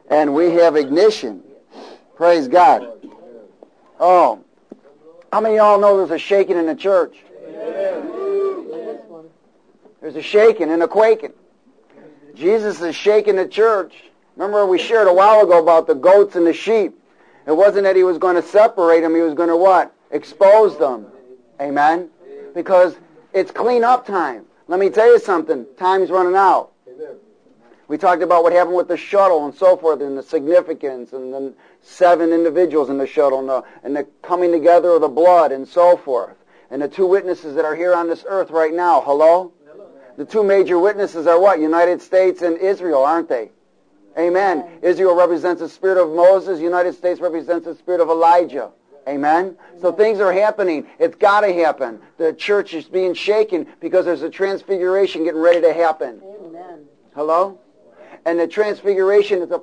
And we have ignition. Praise God. Oh, how many of y'all know there's a shaking in the church? There's a shaking and a quaking. Jesus is shaking the church. Remember we shared a while ago about the goats and the sheep. It wasn't that he was going to separate them. He was going to what? Expose them. Amen? Because it's clean up time. Let me tell you something. Time's running out. We talked about what happened with the shuttle and so forth, and the significance, and the 7 individuals in the shuttle, and the coming together of the blood, and so forth. And the 2 witnesses that are here on this earth right now. Hello? The 2 major witnesses are what? United States and Israel, aren't they? Amen. Israel represents the spirit of Moses. United States represents the spirit of Elijah. Amen? So things are happening. It's got to happen. The church is being shaken because there's a transfiguration getting ready to happen. Amen. Hello? And the transfiguration is a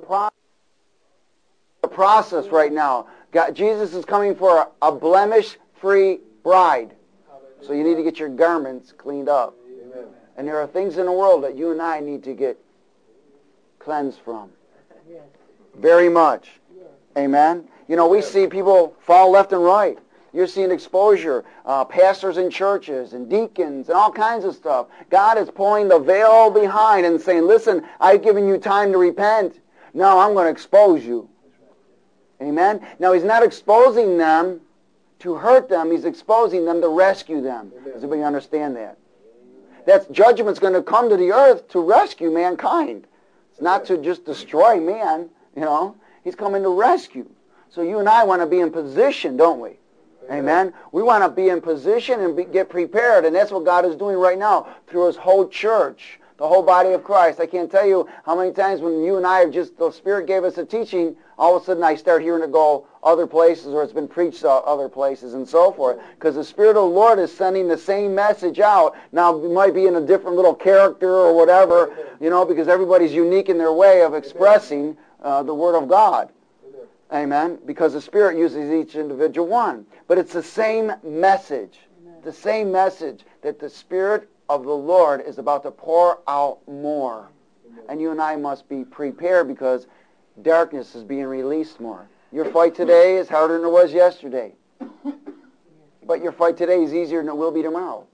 process right now. Jesus is coming for a blemish-free bride. So you need to get your garments cleaned up. Amen. And there are things in the world that you and I need to get cleansed from. Yes. Very much. Yes. Amen? You know, we see people fall left and right. You're seeing exposure, pastors in churches and deacons and all kinds of stuff. God is pulling the veil behind and saying, listen, I've given you time to repent. Now I'm going to expose you. Amen? Now he's not exposing them to hurt them. He's exposing them to rescue them. Does everybody understand that? That judgment's going to come to the earth to rescue mankind. It's not to just destroy man, you know. He's coming to rescue. So you and I want to be in position, don't we? Amen. We want to be in position and get prepared, and that's what God is doing right now through His whole church, the whole body of Christ. I can't tell you how many times when you and I have just, the Spirit gave us a teaching, all of a sudden I start hearing it go other places, or it's been preached other places and so forth, because the Spirit of the Lord is sending the same message out. Now, it might be in a different little character or whatever, you know, because everybody's unique in their way of expressing the Word of God. Amen. Because the Spirit uses each individual one. But it's the same message. Amen. The same message that the Spirit of the Lord is about to pour out more. Amen. And you and I must be prepared because darkness is being released more. Your fight today is harder than it was yesterday. But your fight today is easier than it will be tomorrow.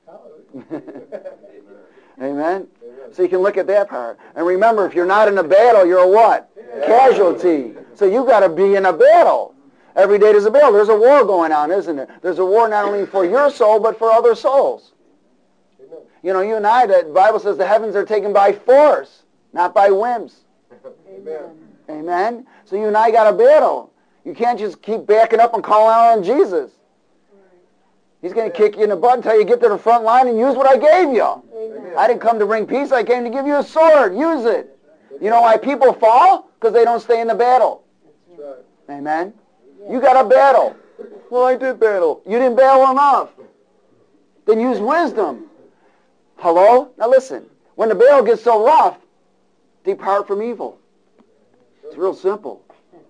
Amen. So you can look at that part. And remember, if you're not in a battle, you're a what? Casualty. So you got to be in a battle. Every day there's a battle. There's a war going on, isn't there? There's a war not only for your soul, but for other souls. You know, you and I, the Bible says the heavens are taken by force, not by whims. Amen. Amen? So you and I got a battle. You can't just keep backing up and calling out on Jesus. He's going to kick you in the butt until you get to the front line and use what I gave you. Amen. I didn't come to bring peace. I came to give you a sword. Use it. You know why people fall? Because they don't stay in the battle. That's right. Amen? You got a battle. Well, I did battle. You didn't battle enough. Then use wisdom. Hello? Now listen. When the battle gets so rough, depart from evil. It's real simple.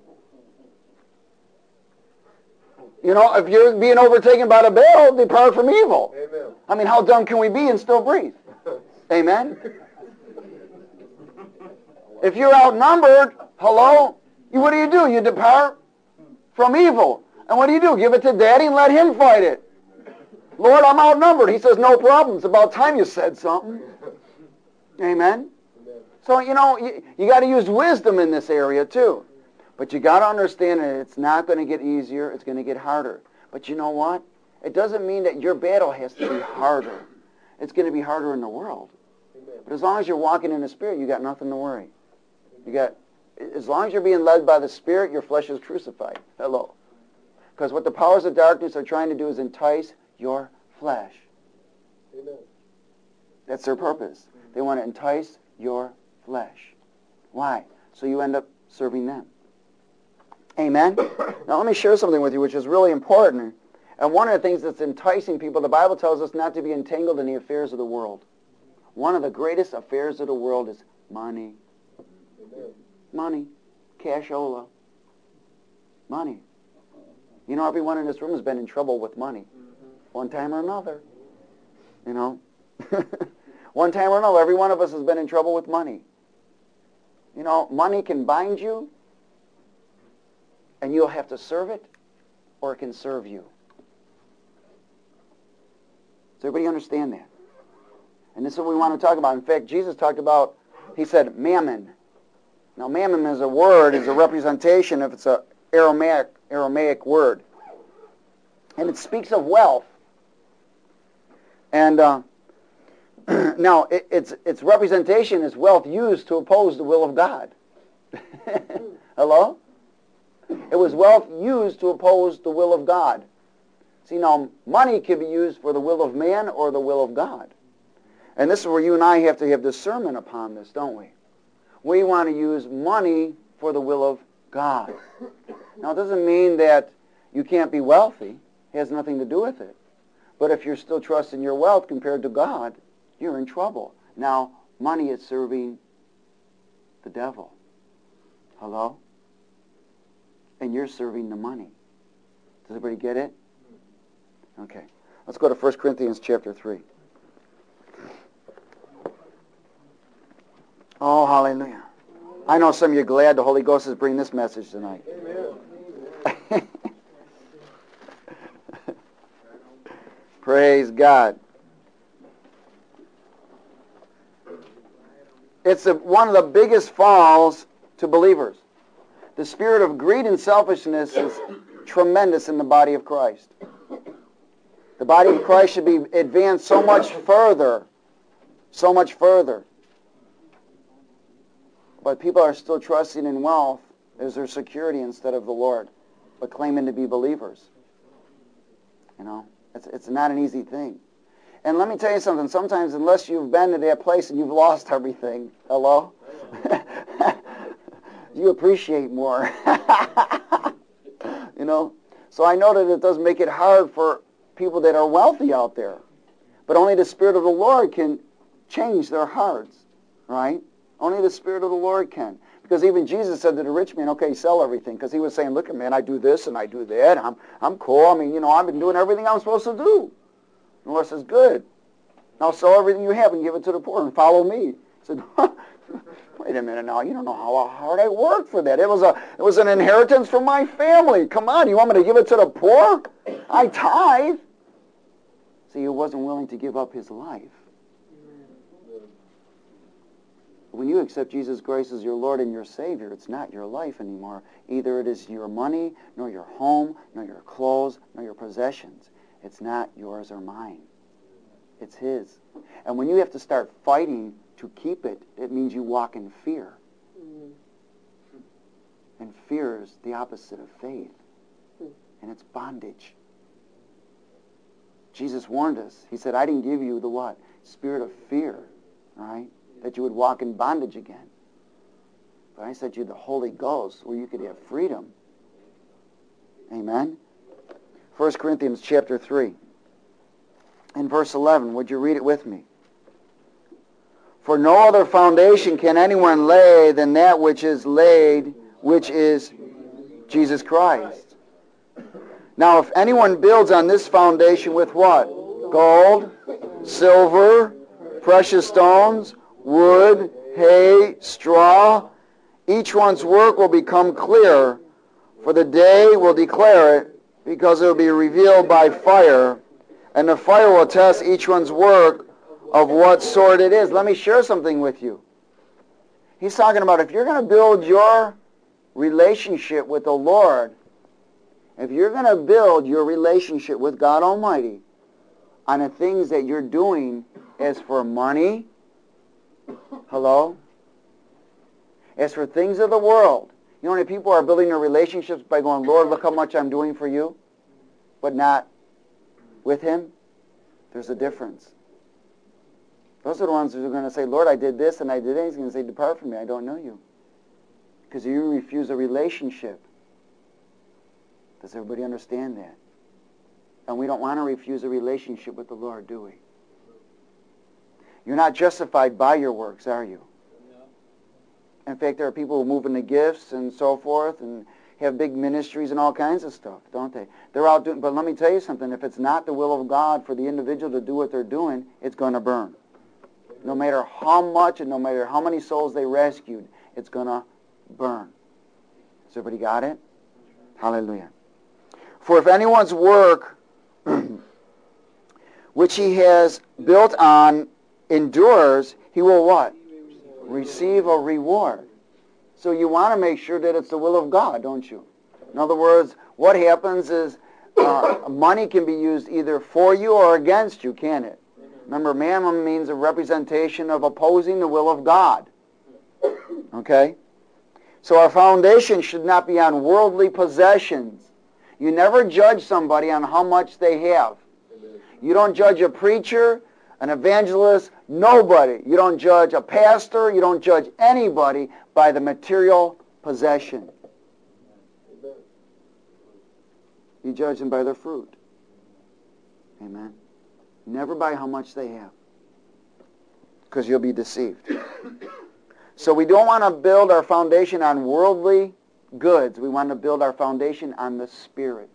You know, if you're being overtaken by the battle, depart from evil. Amen. I mean, how dumb can we be and still breathe? Amen? If you're outnumbered, hello, what do? You depart from evil. And what do? Give it to Daddy and let Him fight it. Lord, I'm outnumbered. He says, no problem. It's about time you said something. Amen? So, you know, you got to use wisdom in this area too. But you got to understand that it's not going to get easier. It's going to get harder. But you know what? It doesn't mean that your battle has to be harder. It's going to be harder in the world. But as long as you're walking in the Spirit, you got nothing to worry. As long as you're being led by the Spirit, your flesh is crucified. Hello. Because what the powers of darkness are trying to do is entice your flesh. Amen. That's their purpose. They want to entice your flesh. Why? So you end up serving them. Amen? Now let me share something with you which is really important. And one of the things that's enticing people, the Bible tells us not to be entangled in the affairs of the world. One of the greatest affairs of the world is money. Amen. Money. Cashola. Money. You know, everyone in this room has been in trouble with money. One time or another. You know? One time or another, every one of us has been in trouble with money. You know, money can bind you And you'll have to serve it, or it can serve you. Does everybody understand that? And this is what we want to talk about. In fact, Jesus talked about, he said, mammon. Now, mammon is a word, is a representation, if it's an Aramaic word. And it speaks of wealth. And now, its representation is wealth used to oppose the will of God. Hello? It was wealth used to oppose the will of God. See, now, money can be used for the will of man or the will of God. And this is where you and I have to have discernment upon this, don't we? We want to use money for the will of God. Now, it doesn't mean that you can't be wealthy. It has nothing to do with it. But if you're still trusting your wealth compared to God, you're in trouble. Now, money is serving the devil. Hello? And you're serving the money. Does everybody get it? Okay. Let's go to 1 Corinthians chapter 3. Oh, hallelujah. I know some of you are glad the Holy Ghost is bringing this message tonight. Amen. Praise God. It's one of the biggest falls to believers. The spirit of greed and selfishness is tremendous in the body of Christ. The body of Christ should be advanced so much further. So much further. But people are still trusting in wealth as their security instead of the Lord, but claiming to be believers. You know, it's not an easy thing. And let me tell you something. Sometimes unless you've been to that place and you've lost everything, hello? You appreciate more. You know? So I know that it does make it hard for people that are wealthy out there. But only the Spirit of the Lord can change their hearts. Right? Only the Spirit of the Lord can. Because even Jesus said to the rich man, okay, sell everything. Because he was saying, look, man, I do this and I do that. I'm cool. I mean, you know, I've been doing everything I'm supposed to do. And the Lord says, good. Now sell everything you have and give it to the poor and follow me. He said, wait a minute now. You don't know how hard I worked for that. It was an inheritance from my family. Come on, you want me to give it to the poor? I tithe. See, he wasn't willing to give up his life. When you accept Jesus Christ as your Lord and your Savior, it's not your life anymore. Either it is your money, nor your home, nor your clothes, nor your possessions. It's not yours or mine. It's His. And when you have to start fighting to keep it, it means you walk in fear. And fear is the opposite of faith. And it's bondage. Jesus warned us. He said, I didn't give you the what? Spirit of fear, right? That you would walk in bondage again. But I sent you the Holy Ghost where you could have freedom. Amen? 1 Corinthians chapter 3. In verse 11, would you read it with me? For no other foundation can anyone lay than that which is laid, which is Jesus Christ. Now, if anyone builds on this foundation with what? Gold, silver, precious stones, wood, hay, straw, each one's work will become clear, for the day will declare it, because it will be revealed by fire, and the fire will test each one's work of what sort it is. Let me share something with you. He's talking about if you're going to build your relationship with the Lord, if you're going to build your relationship with God Almighty on the things that you're doing as for money, hello? As for things of the world, you know how many people are building their relationships by going, Lord, look how much I'm doing for you, but not with Him? There's a difference. Those are the ones who are going to say, Lord, I did this and I did that. He's going to say, depart from me, I don't know you. Because you refuse a relationship. Does everybody understand that? And we don't want to refuse a relationship with the Lord, do we? You're not justified by your works, are you? No. In fact, there are people who move into gifts and so forth and have big ministries and all kinds of stuff, don't they? They're out doing, but let me tell you something. If it's not the will of God for the individual to do what they're doing, it's going to burn. No matter how much and no matter how many souls they rescued, it's going to burn. Has everybody got it? Hallelujah. For if anyone's work which he has built on endures, he will what? Receive a reward. So you want to make sure that it's the will of God, don't you? In other words, what happens is money can be used either for you or against you, can it? Remember, mammon means a representation of opposing the will of God. Okay? So our foundation should not be on worldly possessions. You never judge somebody on how much they have. You don't judge a preacher, an evangelist, nobody. You don't judge a pastor. You don't judge anybody by the material possession. You judge them by their fruit. Amen. Never by how much they have. Because you'll be deceived. So we don't want to build our foundation on worldly goods. We want to build our foundation on the Spirit.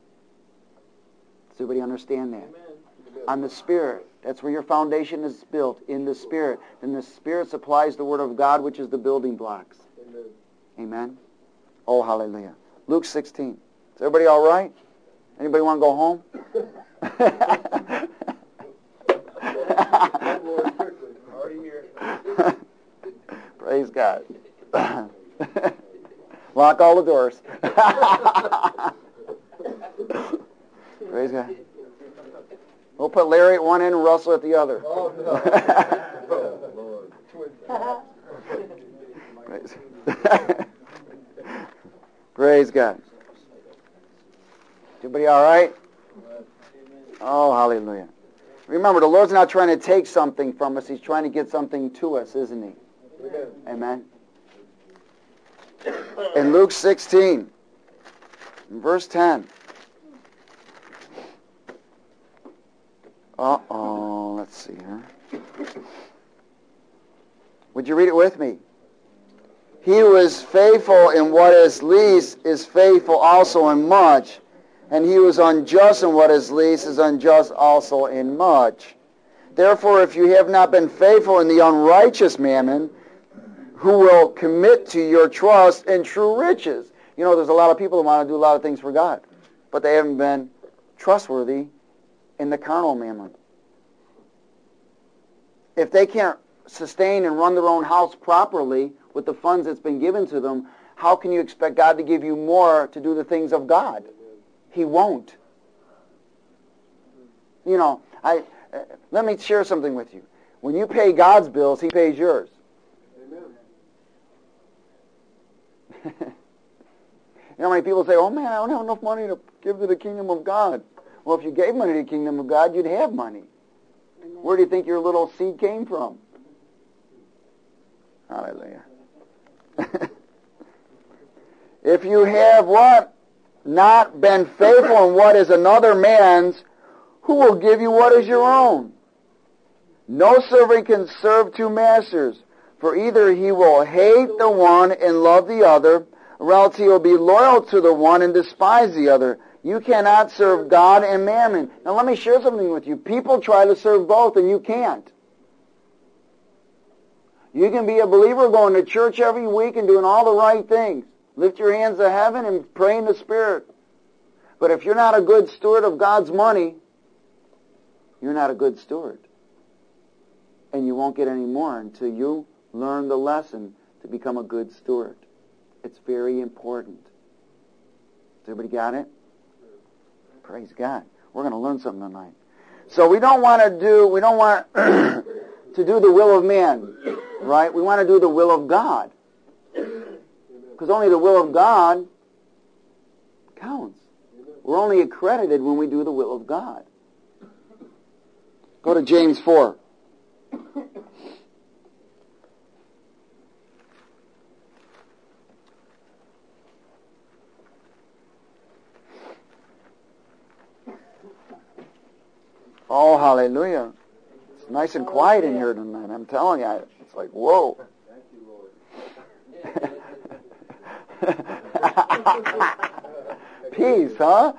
Does everybody understand that? Amen. On the Spirit. That's where your foundation is built, in the Spirit. And the Spirit supplies the Word of God, which is the building blocks. Amen. Amen? Oh, hallelujah. Luke 16. Is everybody all right? Anybody want to go home? Lord, quickly. Already here. Praise God. Lock all the doors. Praise God. We'll put Larry at one end and Russell at the other. Oh, no. Oh, Lord. Praise God. Everybody all right? Oh, hallelujah. Remember, the Lord's not trying to take something from us. He's trying to get something to us, isn't He? Amen. Amen. In Luke 16, verse 10. Let's see here. Would you read it with me? He who is faithful in what is least is faithful also in much, and he who is unjust in what is least is unjust also in much. Therefore, if you have not been faithful in the unrighteous mammon, who will commit to your trust in true riches? You know, there's a lot of people who want to do a lot of things for God, but they haven't been trustworthy in the carnal mammon. If they can't sustain and run their own house properly with the funds that's been given to them, how can you expect God to give you more to do the things of God? He won't. You know, let me share something with you. When you pay God's bills, He pays yours. Amen. You know how many people say, oh man, I don't have enough money to give to the kingdom of God. Well, if you gave money to the kingdom of God, you'd have money. Amen. Where do you think your little seed came from? Hallelujah. If you have what? Not been faithful in what is another man's, who will give you what is your own? No servant can serve two masters, for either he will hate the one and love the other, or else he will be loyal to the one and despise the other. You cannot serve God and mammon. Now let me share something with you. People try to serve both, and you can't. You can be a believer going to church every week and doing all the right things. Lift your hands to heaven and pray in the Spirit. But if you're not a good steward of God's money, you're not a good steward. And you won't get any more until you learn the lesson to become a good steward. It's very important. Has everybody got it? Praise God. We're going to learn something tonight. So we don't want to do the will of man, right? We want to do the will of God. Because only the will of God counts. We're only accredited when we do the will of God. Go to James 4. Oh, hallelujah. It's nice and quiet in here tonight. I'm telling you, it's like, whoa. Thank you, Lord. Peace, huh?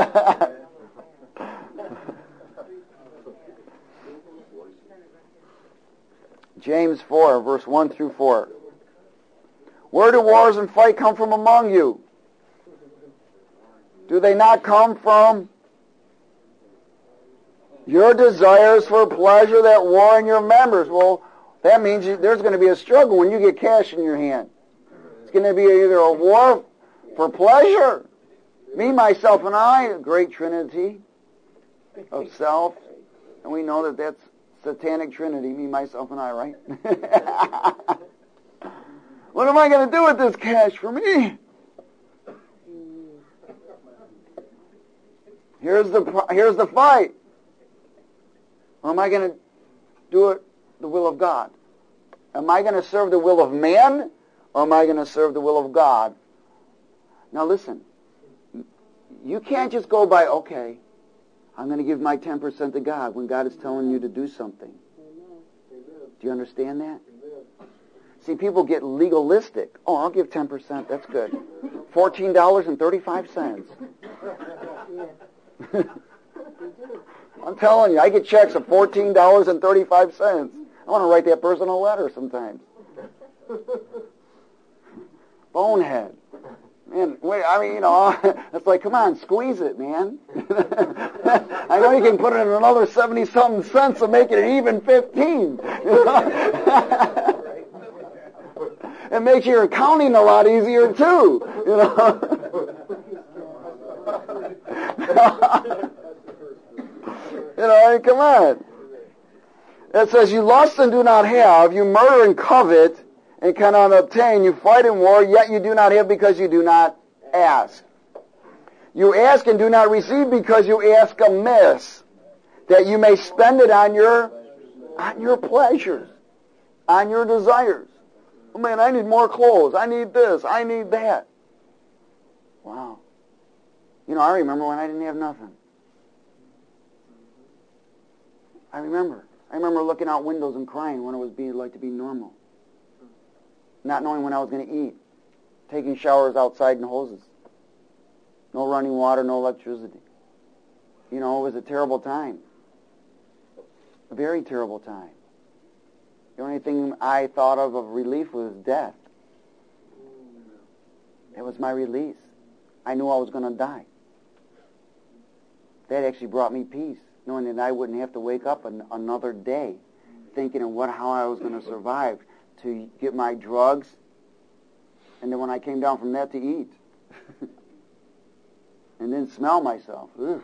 James 4, verse 1 through 4. Where do wars and fight come from among you? Do they not come from your desires for pleasure that war in your members? Well, that means there's going to be a struggle when you get cash in your hand. It's going to be either a war for pleasure. Me, myself, and I, a great trinity of self. And we know that that's satanic trinity, me, myself, and I, right? What am I going to do with this cash for me? Here's the fight. Or am I going to do it the will of God? Am I going to serve the will of man, or am I going to serve the will of God? Now listen, you can't just go by, okay, I'm going to give my 10% to God when God is telling you to do something. Do you understand that? See, people get legalistic. Oh, I'll give 10%. That's good. $14.35. I'm telling you, I get checks of $14.35. I want to write that person a letter sometimes. Bonehead. Man, wait, I mean, it's like, come on, squeeze it, man. I know you can put it in another 70-something cents and make it an even 15. It makes your accounting a lot easier, too. Come on. It says, you lust and do not have, you murder and covet, and cannot obtain, you fight in war, yet you do not have because you do not ask. You ask and do not receive because you ask amiss, that you may spend it on your pleasures, on your desires. Oh man, I need more clothes, I need this, I need that. Wow. I remember when I didn't have nothing. I remember looking out windows and crying when it was being like to be normal. Not knowing when I was going to eat. Taking showers outside in hoses. No running water, no electricity. It was a terrible time. A very terrible time. The only thing I thought of relief was death. It was my release. I knew I was going to die. That actually brought me peace, knowing that I wouldn't have to wake up another day thinking of how I was going to survive to get my drugs, and then when I came down from that to eat. And then smell myself. Ugh.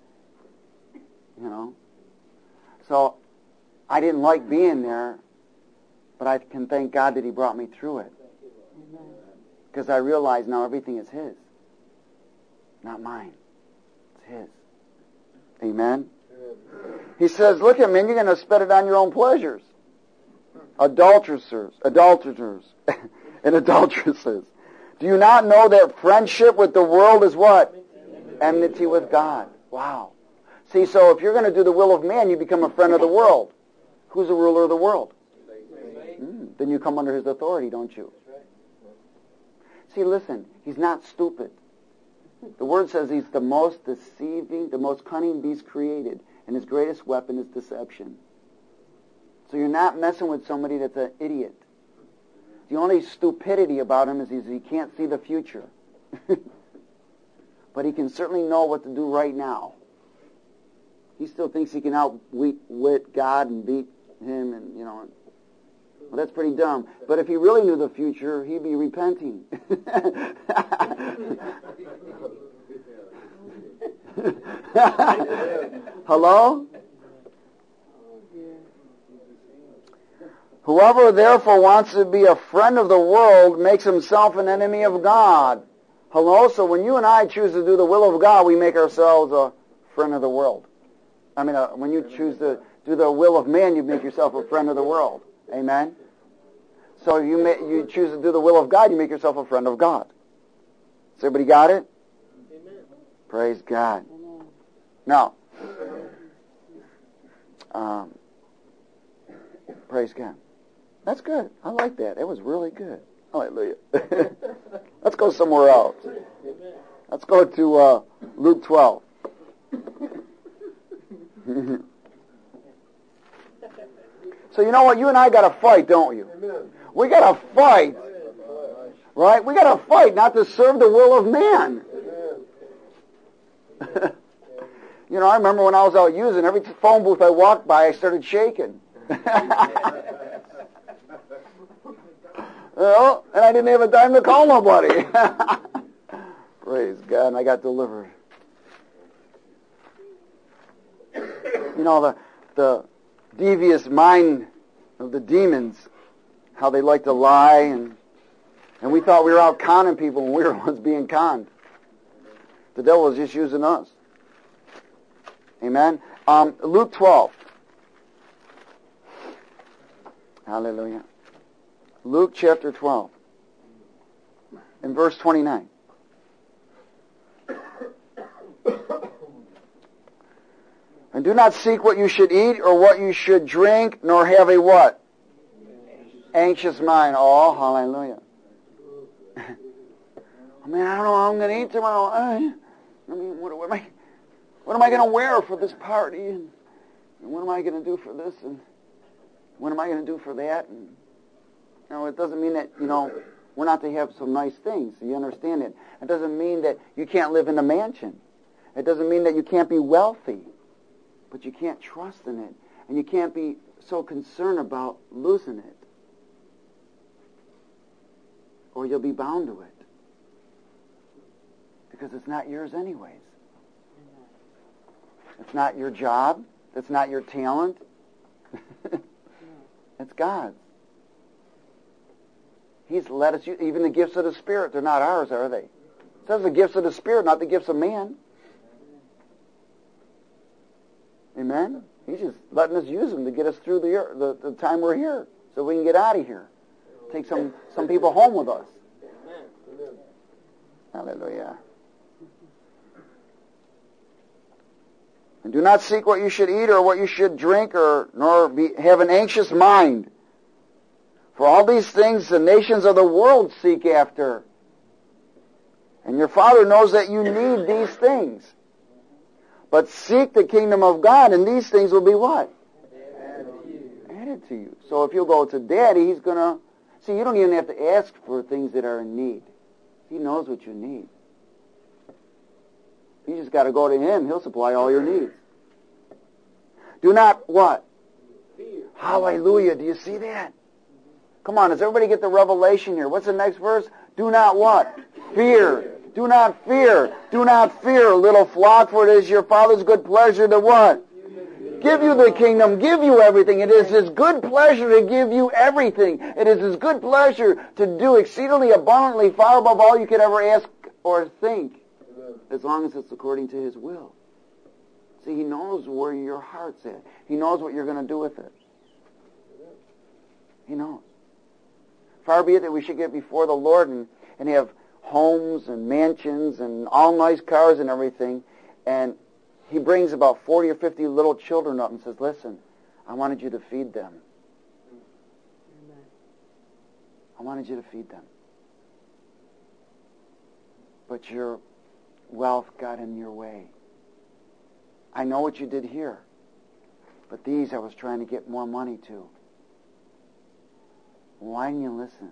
So I didn't like being there, but I can thank God that He brought me through it. Because I realize now everything is His. Not mine. It's His. Amen? He says, look at me, you're going to spend it on your own pleasures. Adulterers, and adulteresses. Do you not know that friendship with the world is what? Enmity with God. Wow. See, so if you're going to do the will of man, you become a friend of the world. Who's the ruler of the world? Then you come under his authority, don't you? See, listen, he's not stupid. The Word says he's the most deceiving, the most cunning beast created, and his greatest weapon is deception. So you're not messing with somebody that's an idiot. The only stupidity about him is he can't see the future. But he can certainly know what to do right now. He still thinks he can outwit God and beat him, and well, that's pretty dumb. But if he really knew the future, he'd be repenting. Hello? Whoever therefore wants to be a friend of the world makes himself an enemy of God. Hello? So when you and I choose to do the will of God, we make ourselves a friend of the world. I mean, when you choose to do the will of man, you make yourself a friend of the world. Amen? So you choose to do the will of God, you make yourself a friend of God. Has everybody got it? Amen. Praise God. Amen. Now, praise God. That's good. I like that. It was really good. Hallelujah. Let's go somewhere else. Let's go to Luke 12. So you know what? You and I got to fight, don't you? We got to fight. Right? We got to fight not to serve the will of man. You know, I remember when I was out using, every phone booth I walked by, I started shaking. Well, and I didn't have a dime to call nobody. Praise God, and I got delivered. You know, the devious mind of the demons, how they like to lie, and we thought we were out conning people when we were the ones being conned. The devil was just using us. Amen. Luke 12. Hallelujah. Luke chapter 12. In verse 29. And do not seek what you should eat or what you should drink, nor have a what? Anxious mind. Oh, hallelujah. I mean, I don't know how I'm going to eat tomorrow. I mean, what am I going to wear for this party? And what am I going to do for this? And what am I going to do for that? And, you know, it doesn't mean that, you know, we're not to have some nice things. You understand it? It doesn't mean that you can't live in a mansion. It doesn't mean that you can't be wealthy. But you can't trust in it. And you can't be so concerned about losing it. Or you'll be bound to it. Because it's not yours anyways. It's not your job. It's not your talent. It's God's. He's let us use, even the gifts of the Spirit, they're not ours, are they? It says the gifts of the Spirit, not the gifts of man. Amen? He's just letting us use them to get us through the time we're here, so we can get out of here. Take some people home with us. Hallelujah. And do not seek what you should eat or what you should drink, nor have an anxious mind. For all these things the nations of the world seek after. And your Father knows that you need these things. But seek the kingdom of God, and these things will be what? Added to you. So if you'll go to Daddy, He's going to... See, you don't even have to ask for things that are in need. He knows what you need. You just got to go to Him. He'll supply all your needs. Do not what? Fear. Hallelujah. Do you see that? Come on, does everybody get the revelation here? What's the next verse? Do not what? Fear. Do not fear. Do not fear, little flock, for it is your Father's good pleasure to what? Give you the kingdom, give you everything. It is His good pleasure to give you everything. It is His good pleasure to do exceedingly abundantly, far above all you could ever ask or think, as long as it's according to His will. See, He knows where your heart's at. He knows what you're going to do with it. He knows. Far be it that we should get before the Lord and have homes and mansions and all nice cars and everything, and He brings about 40 or 50 little children up and says, listen, I wanted you to feed them. I wanted you to feed them. But your wealth got in your way. I know what you did here, but these I was trying to get more money to. Why didn't you listen?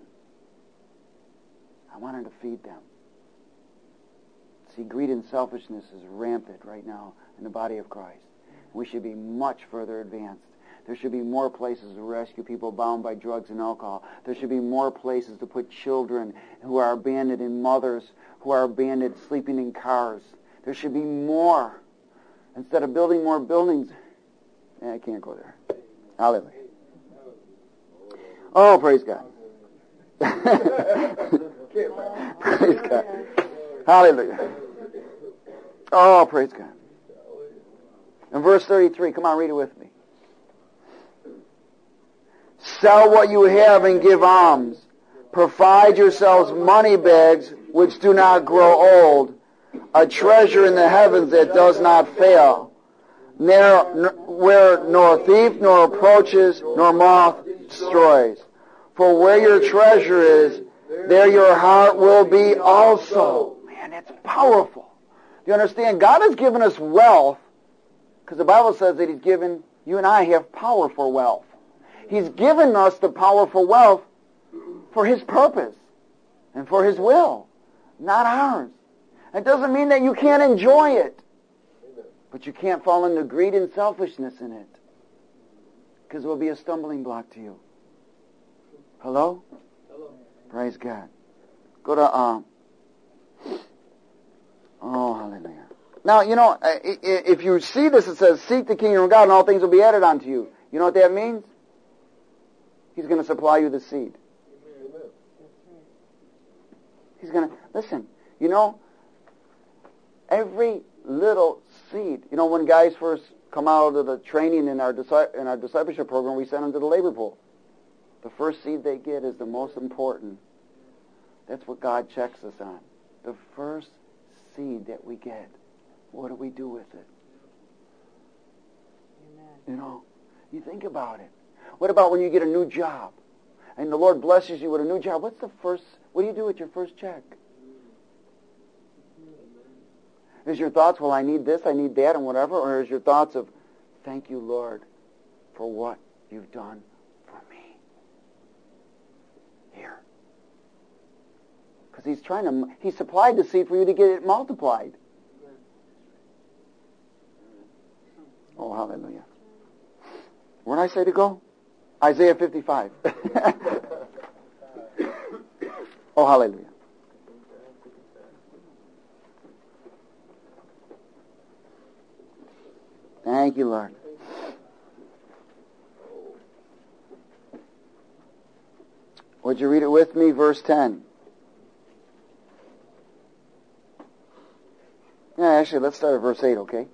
I wanted to feed them. See, greed and selfishness is rampant right now in the body of Christ. We should be much further advanced. There should be more places to rescue people bound by drugs and alcohol. There should be more places to put children who are abandoned and mothers who are abandoned sleeping in cars. There should be more. Instead of building more buildings, I can't go there. Hallelujah. Oh, praise God. Praise God. Hallelujah. Oh, praise God. In verse 33, come on, read it with me. Sell what you have and give alms. Provide yourselves money bags which do not grow old, a treasure in the heavens that does not fail, where nor thief nor approaches nor moth destroys. For where your treasure is, there your heart will be also. Man, that's powerful. Do you understand? God has given us wealth because the Bible says that He's given, you and I have power for wealth. He's given us the power for wealth for His purpose and for His will, not ours. It doesn't mean that you can't enjoy it. But you can't fall into greed and selfishness in it, because it will be a stumbling block to you. Hello? Hello. Praise God. Go to, oh, hallelujah. Now, if you see this, it says, seek the kingdom of God and all things will be added unto you. You know what that means? He's going to supply you the seed. Amen. He's going to, listen, every little seed. When guys first come out of the training in our discipleship program, we send them to the labor pool. The first seed they get is the most important. That's what God checks us on. The first seed that we get. What do we do with it? Amen. You think about it. What about when you get a new job? And the Lord blesses you with a new job. What do you do with your first check? Is your thoughts, well, I need this, I need that, and whatever? Or is your thoughts of, thank you, Lord, for what you've done for me? Here. Because He supplied the seed for you to get it multiplied. Oh, hallelujah. Where did I say to go? Isaiah 55. Oh, hallelujah. Thank you, Lord. Would you read it with me? Verse 10. Yeah, actually, let's start at verse 8, okay?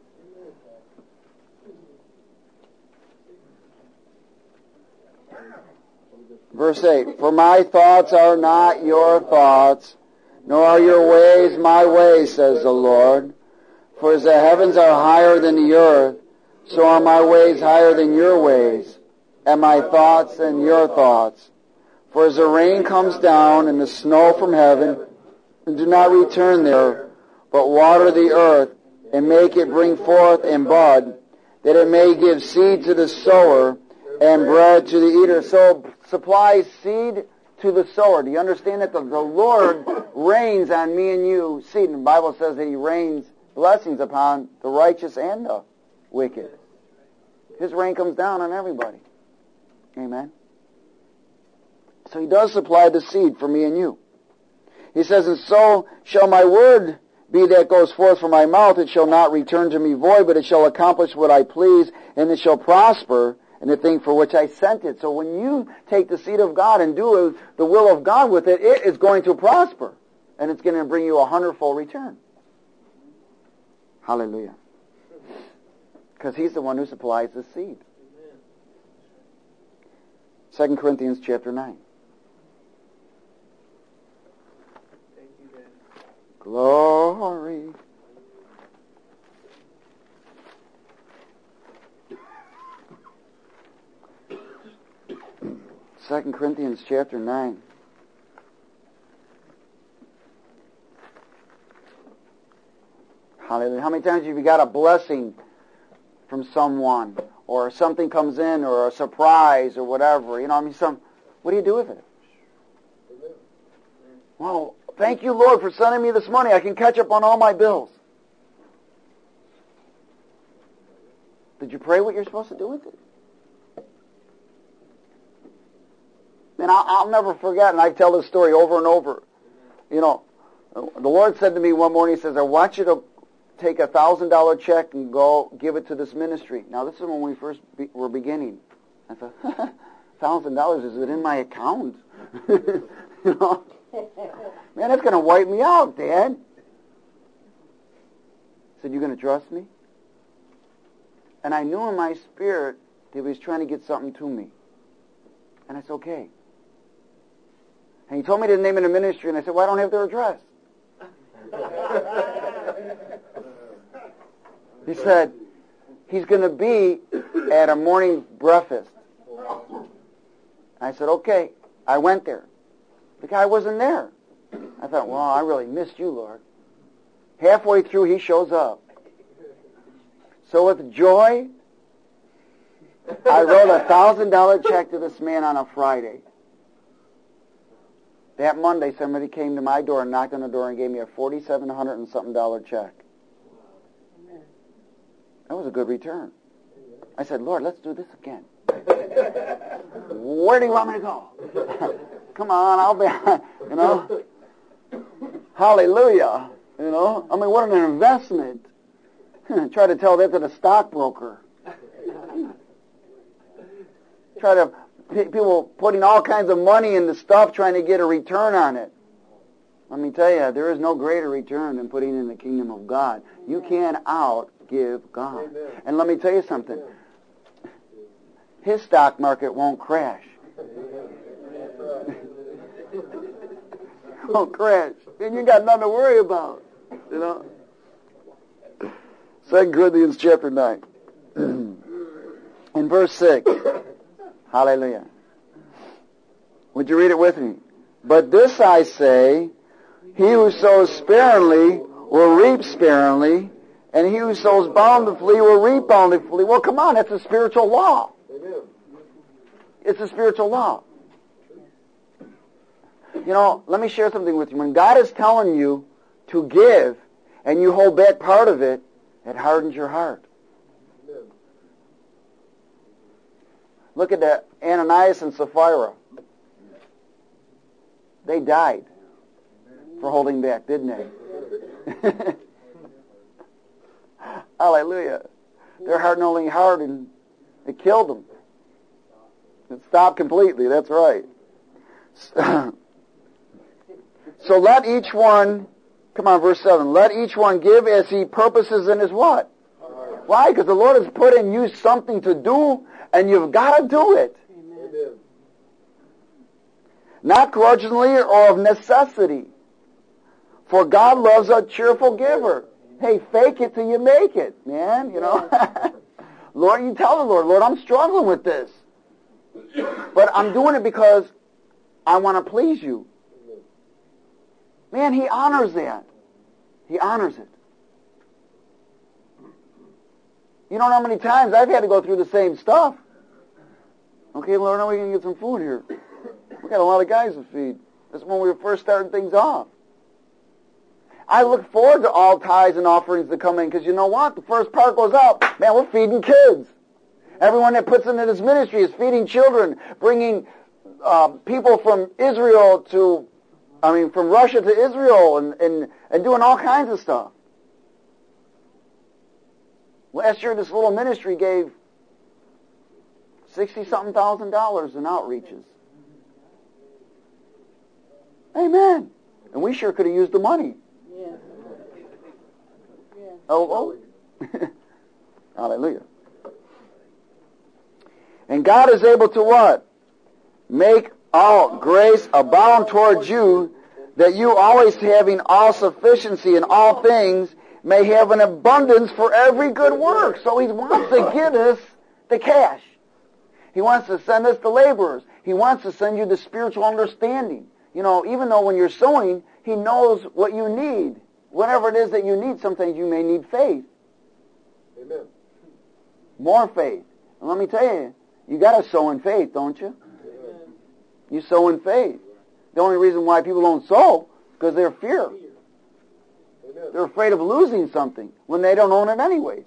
Verse 8, for my thoughts are not your thoughts, nor are your ways my ways, says the Lord. For as the heavens are higher than the earth, so are my ways higher than your ways, and my thoughts than your thoughts. For as the rain comes down and the snow from heaven, and do not return there, but water the earth, and make it bring forth and bud, that it may give seed to the sower, and bread to the eater. So supplies seed to the sower. Do you understand that the Lord rains on me and you seed? And the Bible says that He rains blessings upon the righteous and the wicked. His rain comes down on everybody. Amen. So He does supply the seed for me and you. He says, and so shall my word be that goes forth from my mouth. It shall not return to me void, but it shall accomplish what I please, and it shall prosper in the thing for which I sent it. So when you take the seed of God and do the will of God with it, it is going to prosper. And it's going to bring you 100-fold return. Hallelujah. Because He's the one who supplies the seed. 2 Corinthians chapter 9. Glory. Second Corinthians chapter 9. Hallelujah. How many times have you got a blessing from someone, or something comes in, or a surprise, or whatever? What do you do with it? Well, thank you, Lord, for sending me this money. I can catch up on all my bills. Did you pray what you're supposed to do with it? And I'll never forget, and I tell this story over and over. The Lord said to me one morning, He says, I want you to take a $1,000 check and go give it to this ministry. Now, this is when we first were beginning. I thought, $1,000, is it in my account? Man, that's going to wipe me out, Dad. He said, you going to trust me? And I knew in my spirit that He was trying to get something to me. And I said, okay. And He told me the name of the ministry, and I said, well, I don't have their address. He said, he's going to be at a morning breakfast. I said, okay. I went there. The guy wasn't there. I thought, well, I really missed you, Lord. Halfway through, he shows up. So with joy, I wrote a $1,000 check to this man on a Friday. That Monday, somebody came to my door and knocked on the door and gave me a $4,700 and something check. That was a good return. I said, Lord, let's do this again. Where do you want me to go? Come on, I'll be, you know. Hallelujah. You know, I mean, what an investment. Try to tell that to the stockbroker. People putting all kinds of money into stuff trying to get a return on it. Let me tell you, there is no greater return than putting in the kingdom of God. You can't outgive God. Amen. And let me tell you something. His stock market won't crash. Won't crash. And you got nothing to worry about. You know? 2 Corinthians chapter 9. In verse 6. Hallelujah. Would you read it with me? But this I say, he who sows sparingly will reap sparingly, and he who sows bountifully will reap bountifully. Well, come on, that's a spiritual law. Amen. It's a spiritual law. You know, let me share something with you. When God is telling you to give, and you hold back part of it, it hardens your heart. Amen. Look at that Ananias and Sapphira. They died for holding back, didn't they? Hallelujah. Their heart only hardened. It killed them. It stopped completely. That's right. So let each one, come on, verse 7, let each one give as he purposes in his what? Why? Because the Lord has put in you something to do, and you've got to do it. Amen. Not grudgingly or of necessity. For God loves a cheerful giver. Hey, fake it till you make it, man, you know. Lord, you tell the Lord, I'm struggling with this. But I'm doing it because I want to please you. Man, he honors that. He honors it. You don't know how many times I've had to go through the same stuff. Okay, Lord, now we're going to get some food here. We got a lot of guys to feed. That's when we were first starting things off. I look forward to all tithes and offerings to come in because you know what? The first part goes out. Man, we're feeding kids. Everyone that puts into this ministry is feeding children, bringing people from Israel to, from Russia to Israel and doing all kinds of stuff. Last year, this little ministry gave $60-something thousand in outreaches. Amen. And we sure could have used the money. Yeah. Yeah. Oh. Hallelujah. And God is able to what? Make all grace abound towards you, that you always having all sufficiency in all things may have an abundance for every good work. So he wants to give us the cash. He wants to send us the laborers. He wants to send you the spiritual understanding. You know, even though when you're sowing, he knows what you need. Whatever it is that you need, sometimes you may need faith. Amen. More faith. And let me tell you, you got to sow in faith, don't you? Amen. You sow in faith. The only reason why people don't sow is because they're fear. Amen. They're afraid of losing something when they don't own it anyways.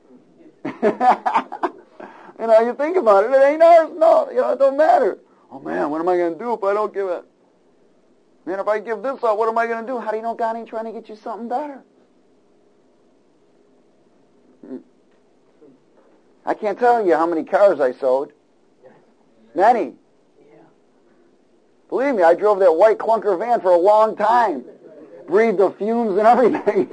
You know, you think about it, it ain't ours. No, you know, it don't matter. Oh man, what am I going to do if I don't give it? Man, if I give this up, what am I going to do? How do you know God ain't trying to get you something better? I can't tell you how many cars I sold. Many. Believe me, I drove that white clunker van for a long time. Breathed the fumes and everything.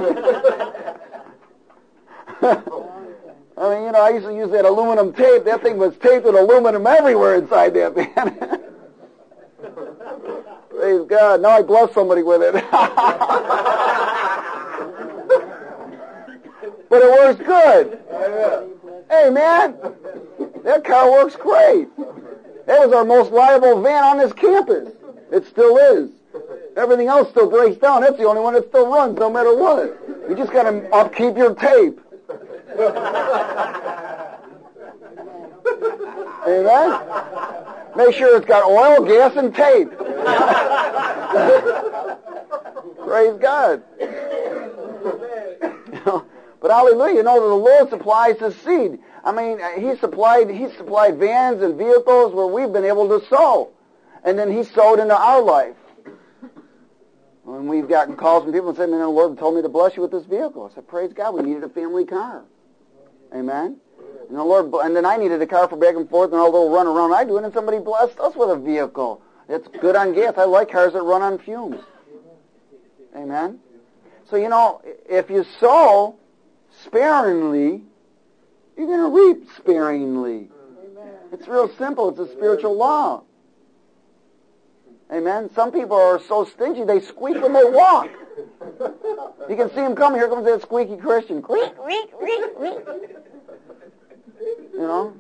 I mean, you know, I used to use that aluminum tape. That thing was taped with aluminum everywhere inside that van. Praise God. Now I bless somebody with it. But it works good. Hey, man, that car works great. That was our most reliable van on this campus. It still is. Everything else still breaks down. That's the only one that still runs no matter what. You just got to upkeep your tape. Amen? Make sure it's got oil, gas, and tape. Praise God. You know, but But hallelujah, you know that the Lord supplies the seed. I mean, He supplied vans and vehicles where we've been able to sow. And then He sowed into our life. When we've gotten calls from people and saying, man, the Lord told me to bless you with this vehicle. I said, praise God, we needed a family car. Amen? And then I needed a car for back and forth and all the little run around I do, and then somebody blessed us with a vehicle. It's good on gas. I like cars that run on fumes. Amen? So, you know, if you sow sparingly, you're going to reap sparingly. Amen. It's real simple. It's a spiritual law. Amen? Some people are so stingy, they squeak when they walk. You can see them coming. Here comes that squeaky Christian. Squeak, squeak, squeak, squeak. You know?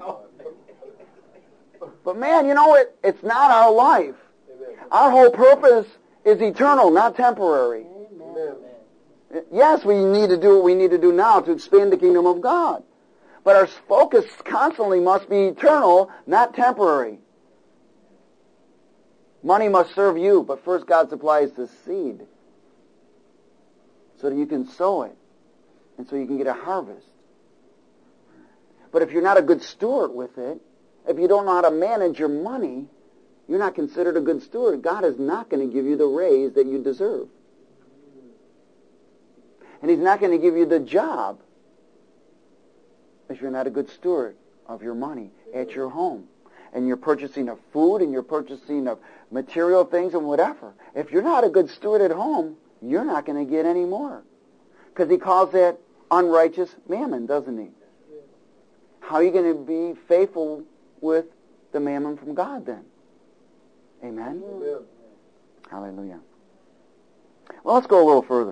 But man, you know, it's not our life. Our whole purpose is eternal, not temporary. Amen. Yes, we need to do what we need to do now to expand the kingdom of God. But our focus constantly must be eternal, not temporary. Money must serve you, but first God supplies the seed so that you can sow it and so you can get a harvest. But if you're not a good steward with it, if you don't know how to manage your money, you're not considered a good steward. God is not going to give you the raise that you deserve. And He's not going to give you the job if you're not a good steward of your money at your home. And you're purchasing of food and you're purchasing of material things and whatever. If you're not a good steward at home, you're not going to get any more. Because He calls that unrighteous mammon, doesn't He? How are you going to be faithful with the mammon from God then? Amen? Amen. Hallelujah. Well, let's go a little further.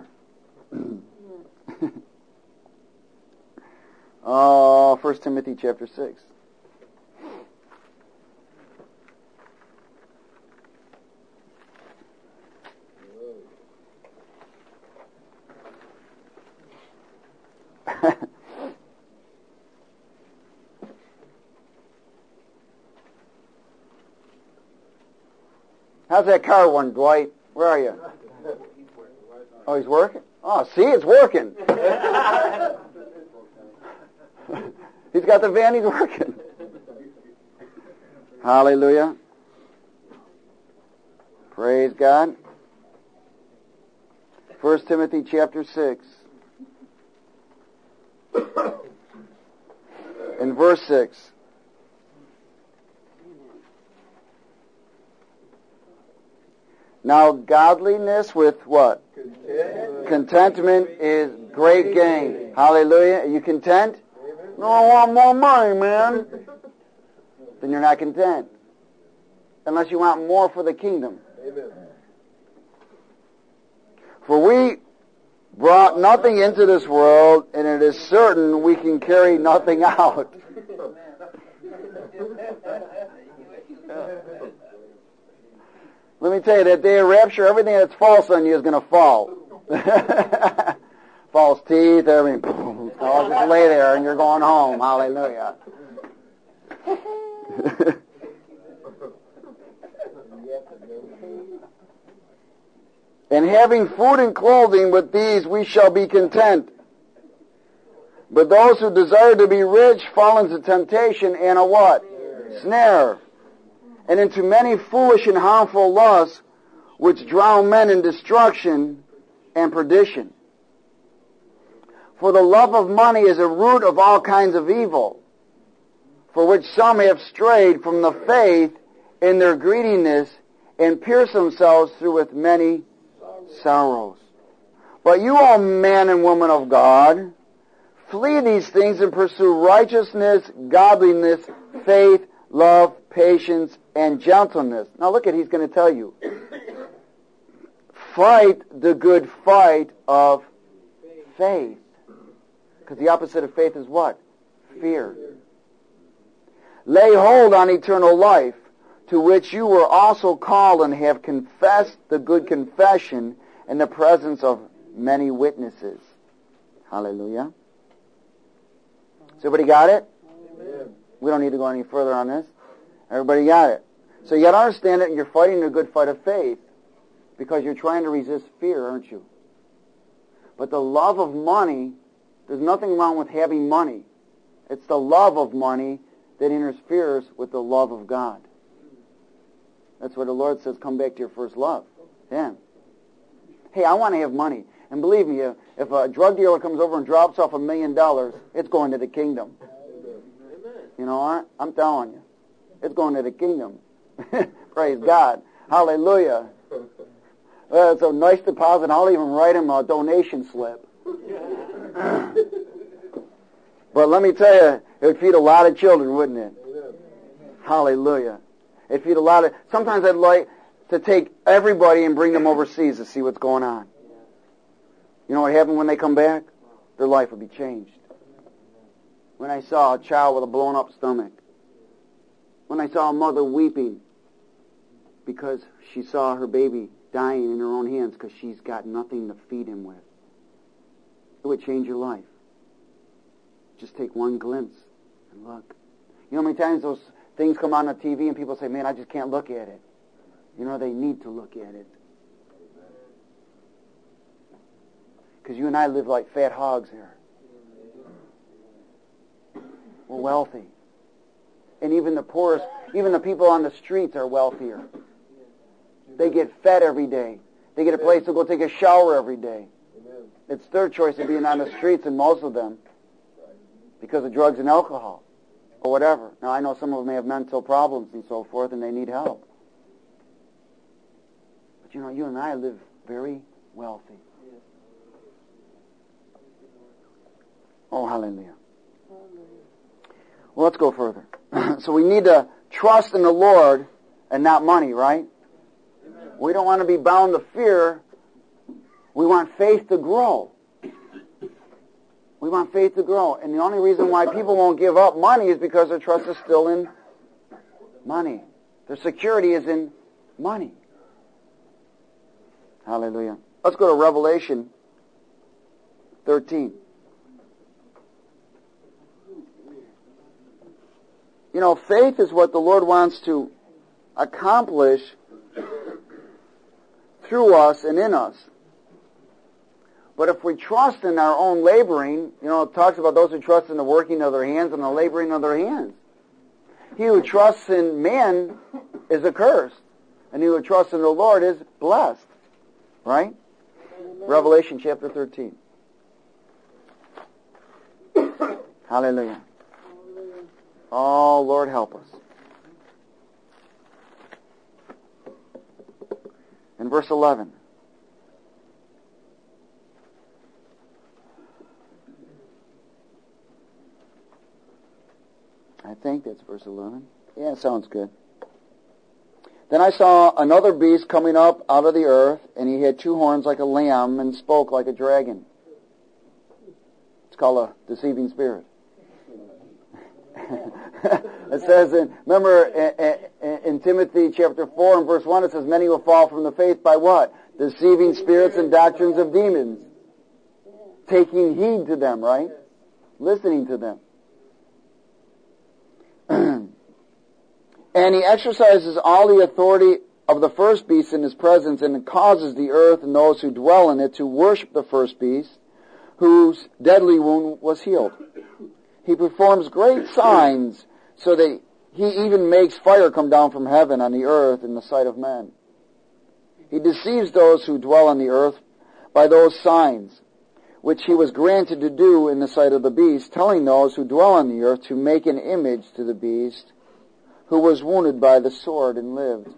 1 Timothy chapter 6. How's that car one, Dwight? Where are you? Oh, he's working? Oh, see, it's working. He's got the van, he's working. Hallelujah. Praise God. 1 Timothy chapter 6. In verse 6. Now, godliness with what? Contentment is great gain. Hallelujah. Are you content? No, I want more money, man. Then you're not content. Unless you want more for the kingdom. Amen. For we brought nothing into this world, and it is certain we can carry nothing out. Let me tell you, that day of rapture, everything that's false on you is going to fall. False teeth, everything. Boom. I'll just lay there and you're going home. Hallelujah. And having food and clothing, with these we shall be content. But those who desire to be rich fall into temptation and a what? Snare. And into many foolish and harmful lusts, which drown men in destruction and perdition. For the love of money is a root of all kinds of evil, for which some have strayed from the faith in their greediness and pierced themselves through with many sorrows. But you, all men and women of God, flee these things and pursue righteousness, godliness, faith, love, patience, and gentleness. Now look at, he's going to tell you. Fight the good fight of faith. Because the opposite of faith is what? Fear. Lay hold on eternal life, to which you were also called and have confessed the good confession in the presence of many witnesses. Hallelujah. So everybody got it? Amen. We don't need to go any further on this. Everybody got it. So you got to understand it, and you're fighting a good fight of faith because you're trying to resist fear, aren't you? But the love of money There's nothing wrong with having money. It's the love of money that interferes with the love of God. That's where the Lord says, come back to your first love. Yeah. Hey, I want to have money. And believe me, if a drug dealer comes over and drops off $1 million, it's going to the kingdom. You know what? I'm telling you. It's going to the kingdom. Praise God. Hallelujah. Well, it's a nice deposit. I'll even write him a donation slip. But let me tell you, it would feed a lot of children, wouldn't it? Hallelujah. It'd feed a lot of... Sometimes I'd like to take everybody and bring them overseas to see what's going on. You know what happened when they come back? Their life would be changed. When I saw a child with a blown-up stomach. When I saw a mother weeping because she saw her baby dying in her own hands because she's got nothing to feed him with. It would change your life. Just take one glimpse and look. You know how many times those things come on the TV and people say, man, I just can't look at it. You know, they need to look at it. Because you and I live like fat hogs here. We're wealthy. And even the poorest, even the people on the streets are wealthier. They get fed every day. They get a place to go take a shower every day. It's their choice of being on the streets, and most of them, because of drugs and alcohol, or whatever. Now, I know some of them may have mental problems and so forth, and they need help. But you know, you and I live very wealthy. Oh, hallelujah. Well, let's go further. So we need to trust in the Lord and not money, right? Amen. We don't want to be bound to fear. We want faith to grow. We want faith to grow. And the only reason why people won't give up money is because their trust is still in money. Their security is in money. Hallelujah. Let's go to Revelation 13. You know, faith is what the Lord wants to accomplish through us and in us. But if we trust in our own laboring, you know, it talks about those who trust in the working of their hands and the laboring of their hands. He who trusts in man is accursed, and he who trusts in the Lord is blessed. Right? Amen. Revelation chapter 13. Hallelujah. Oh, Lord, help us. In verse 11. I think that's verse 11. Yeah, sounds good. Then I saw another beast coming up out of the earth, and he had 2 horns like a lamb and spoke like a dragon. It's called a deceiving spirit. It says, remember in Timothy chapter 4 and verse 1, it says, many will fall from the faith by what? Deceiving spirits and doctrines of demons. Taking heed to them, right? Listening to them. And he exercises all the authority of the first beast in his presence, and causes the earth and those who dwell in it to worship the first beast, whose deadly wound was healed. He performs great signs, so that he even makes fire come down from heaven on the earth in the sight of men. He deceives those who dwell on the earth by those signs, which he was granted to do in the sight of the beast, telling those who dwell on the earth to make an image to the beast, who was wounded by the sword and lived.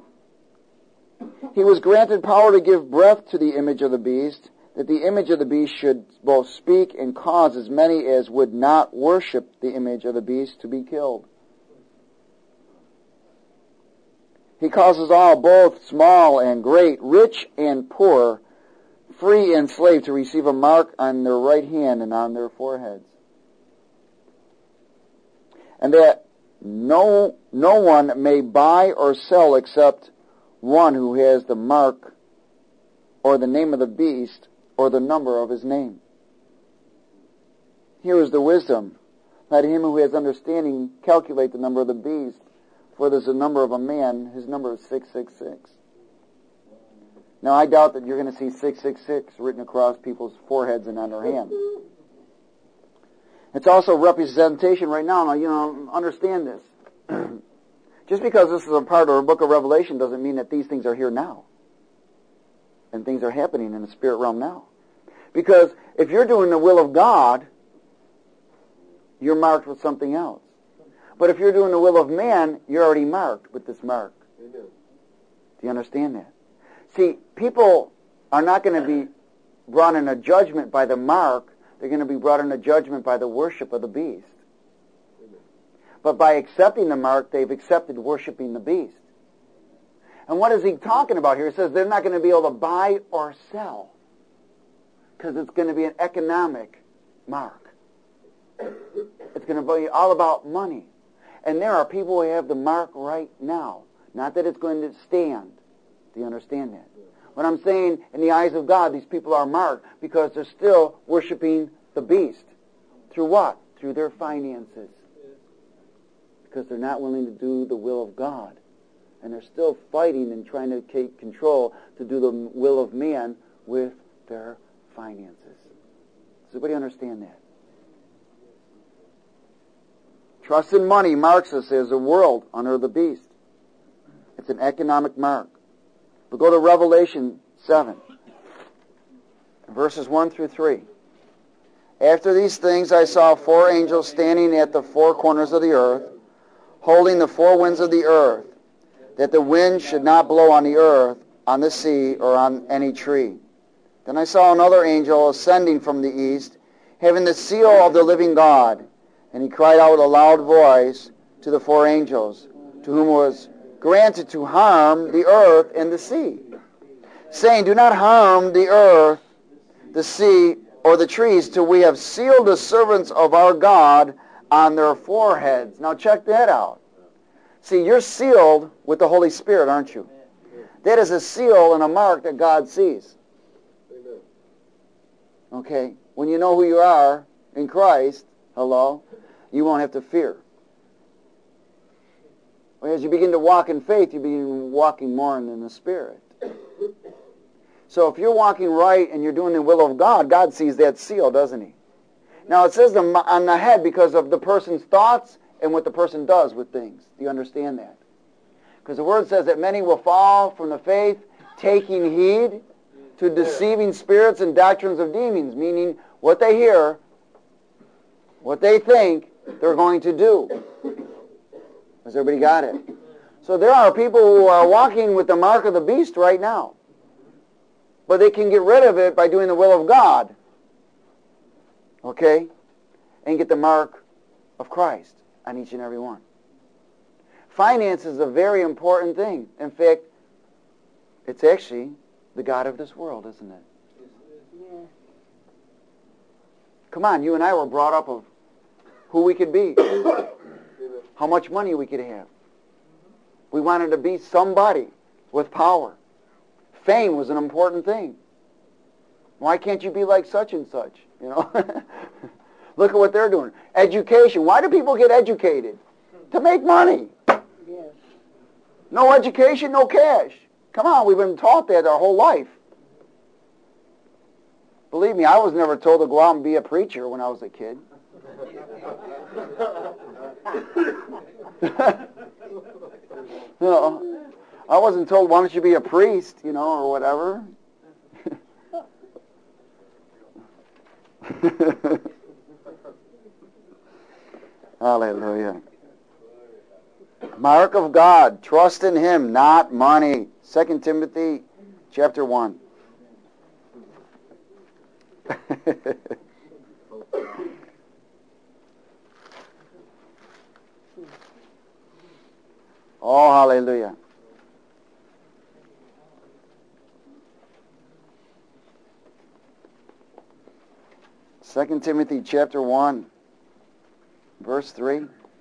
He was granted power to give breath to the image of the beast, that the image of the beast should both speak and cause as many as would not worship the image of the beast to be killed. He causes all, both small and great, rich and poor, free and slave, to receive a mark on their right hand and on their foreheads. And that no one may buy or sell except one who has the mark or the name of the beast or the number of his name. Here is the wisdom. Let him who has understanding calculate the number of the beast, for there's a number of a man. His number is 666. Now, I doubt that you're going to see 666 written across people's foreheads and on their hands. It's also representation right now. Now, understand this. Just because this is a part of the book of Revelation doesn't mean that these things are here now. And things are happening in the spirit realm now. Because if you're doing the will of God, you're marked with something else. But if you're doing the will of man, you're already marked with this mark. Amen. Do you understand that? See, people are not going to be brought in a judgment by the mark. They're going to be brought in a judgment by the worship of the beast. Amen. But by accepting the mark, they've accepted worshiping the beast. And what is he talking about here? He says they're not going to be able to buy or sell because it's going to be an economic mark. It's going to be all about money. And there are people who have the mark right now. Not that it's going to stand. Do you understand that? What I'm saying, in the eyes of God, these people are marked because they're still worshiping the beast. Through what? Through their finances. Because they're not willing to do the will of God. And they're still fighting and trying to take control to do the will of man with their finances. Does everybody understand that? Trust in money marks us as a world under the beast. It's an economic mark. We'll go to Revelation 7, verses 1 through 3. After these things I saw 4 angels standing at the 4 corners of the earth, holding the 4 winds of the earth, that the wind should not blow on the earth, on the sea, or on any tree. Then I saw another angel ascending from the east, having the seal of the living God. And he cried out with a loud voice to the 4 angels, to whom was granted to harm the earth and the sea, saying, do not harm the earth, the sea, or the trees, till we have sealed the servants of our God on their foreheads. Now check that out. See, you're sealed with the Holy Spirit, aren't you? That is a seal and a mark that God sees. Amen. Okay? When you know who you are in Christ, hello, you won't have to fear. As you begin to walk in faith, you begin walking more in the Spirit. So if you're walking right and you're doing the will of God, God sees that seal, doesn't he? Now it says on the head because of the person's thoughts and what the person does with things. Do you understand that? Because the Word says that many will fall from the faith, taking heed to deceiving spirits and doctrines of demons, meaning what they hear, what they think, they're going to do. Has everybody got it? So there are people who are walking with the mark of the beast right now. But they can get rid of it by doing the will of God. Okay? And get the mark of Christ on each and every one. Finance is a very important thing. In fact, it's actually the God of this world, isn't it? Yeah. Come on, you and I were brought up of who we could be. How much money we could have. We wanted to be somebody with power. Fame was an important thing. Why can't you be like such and such? You know? Look at what they're doing. Education. Why do people get educated? To make money. Yes. No education, no cash. Come on, we've been taught that our whole life. Believe me, I was never told to go out and be a preacher when I was a kid. No, I wasn't told, why don't you be a priest, or whatever. Hallelujah. Mark of God. Trust in him, not money. 2 Timothy chapter 1. Oh, hallelujah. Second Timothy chapter 1, verse 3.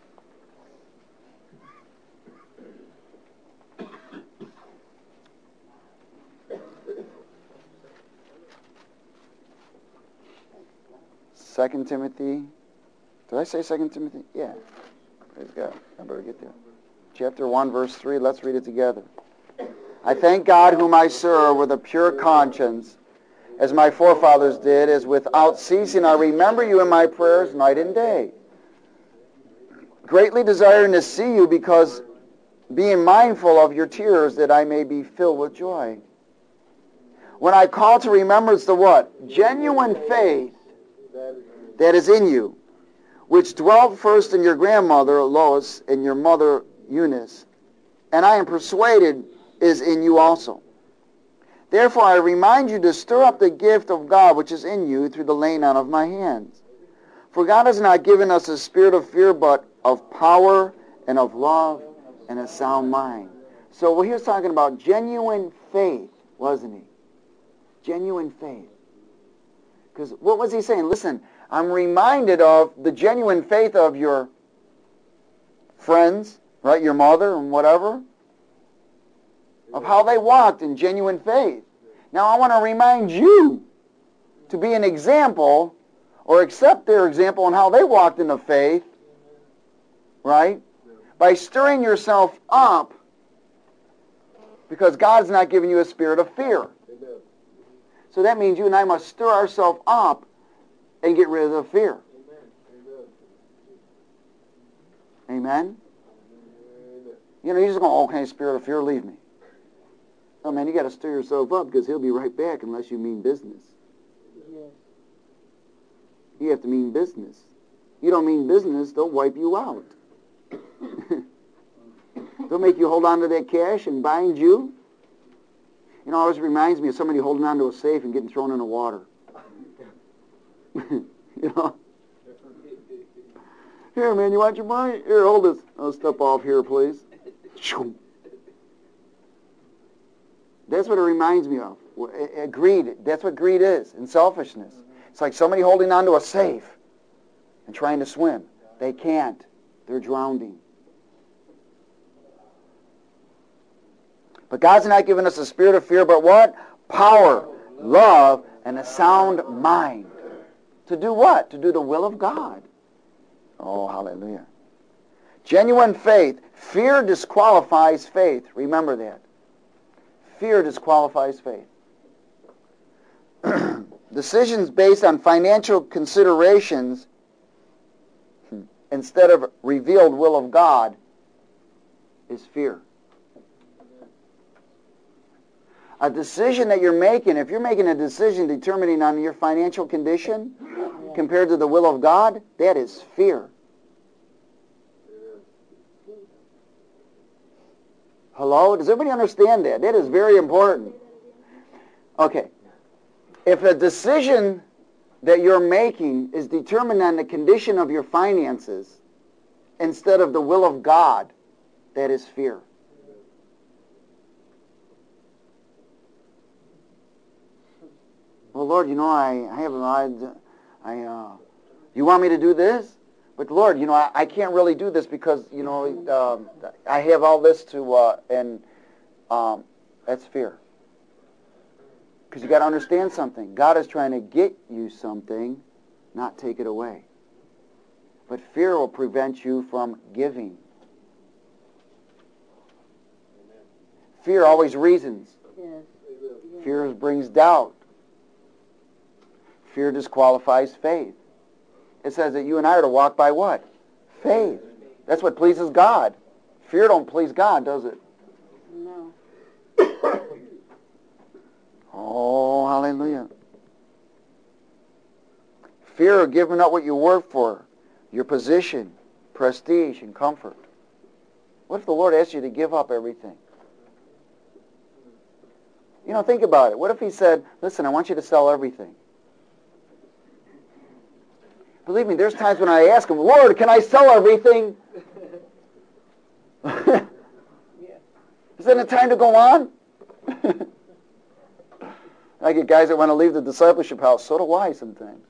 Second Timothy. Did I say 2 Timothy? Yeah. Praise God. I better get there. Chapter 1, verse 3. Let's read it together. I thank God whom I serve with a pure conscience, as my forefathers did, as without ceasing I remember you in my prayers night and day. Greatly desiring to see you, because being mindful of your tears, that I may be filled with joy. When I call to remembrance the what? Genuine faith that is in you, which dwelt first in your grandmother Lois and your mother Eunice, and I am persuaded is in you also. Therefore I remind you to stir up the gift of God which is in you through the laying on of my hands. For God has not given us a spirit of fear, but of power and of love and a sound mind. So he was talking about genuine faith, wasn't he? Genuine faith. Because what was he saying? Listen, I'm reminded of the genuine faith of your friends, right, your mother and whatever, of how they walked in genuine faith. Now I want to remind you to be an example, or accept their example on how they walked in the faith, right? By stirring yourself up, because God's not giving you a spirit of fear. So that means you and I must stir ourselves up and get rid of the fear. Amen? You know, you just go, okay, spirit of fear, leave me. Oh man, you got to stir yourself up, because he'll be right back unless you mean business. Yes. You have to mean business. You don't mean business, they'll wipe you out. They'll make you hold on to that cash and bind you. You know, it always reminds me of somebody holding on to a safe and getting thrown in the water. You know? Here, man, you want your money? Here, hold this. I'll step off here, please. That's what it reminds me of. Greed. That's what greed is, and selfishness. It's like somebody holding on to a safe and trying to swim. They can't. They're drowning. But God's not given us a spirit of fear, but what? Power, love, and a sound mind. To do what? To do the will of God. Oh, hallelujah. Genuine faith. Fear disqualifies faith. Remember that. Fear disqualifies faith. Decisions based on financial considerations instead of revealed will of God is fear. A decision that you're making, if you're making a decision determining on your financial condition compared to the will of God, that is fear. Hello? Does everybody understand that? That is very important. Okay. If a decision that you're making is determined on the condition of your finances instead of the will of God, that is fear. Well, Lord, you know, you want me to do this? But Lord, you know, I can't really do this because, you know, I have all this to, that's fear. Because you got to understand something. God is trying to get you something, not take it away. But fear will prevent you from giving. Fear always reasons. Yes. Fear brings doubt. Fear disqualifies faith. It says that you and I are to walk by what? Faith. That's what pleases God. Fear don't please God, does it? No. Oh, hallelujah. Fear of giving up what you work for, your position, prestige, and comfort. What if the Lord asked you to give up everything? You know, think about it. What if he said, listen, I want you to sell everything? Believe me, there's times when I ask him, Lord, can I sell everything? Isn't it time to go on? I get guys that want to leave the discipleship house. So do I sometimes.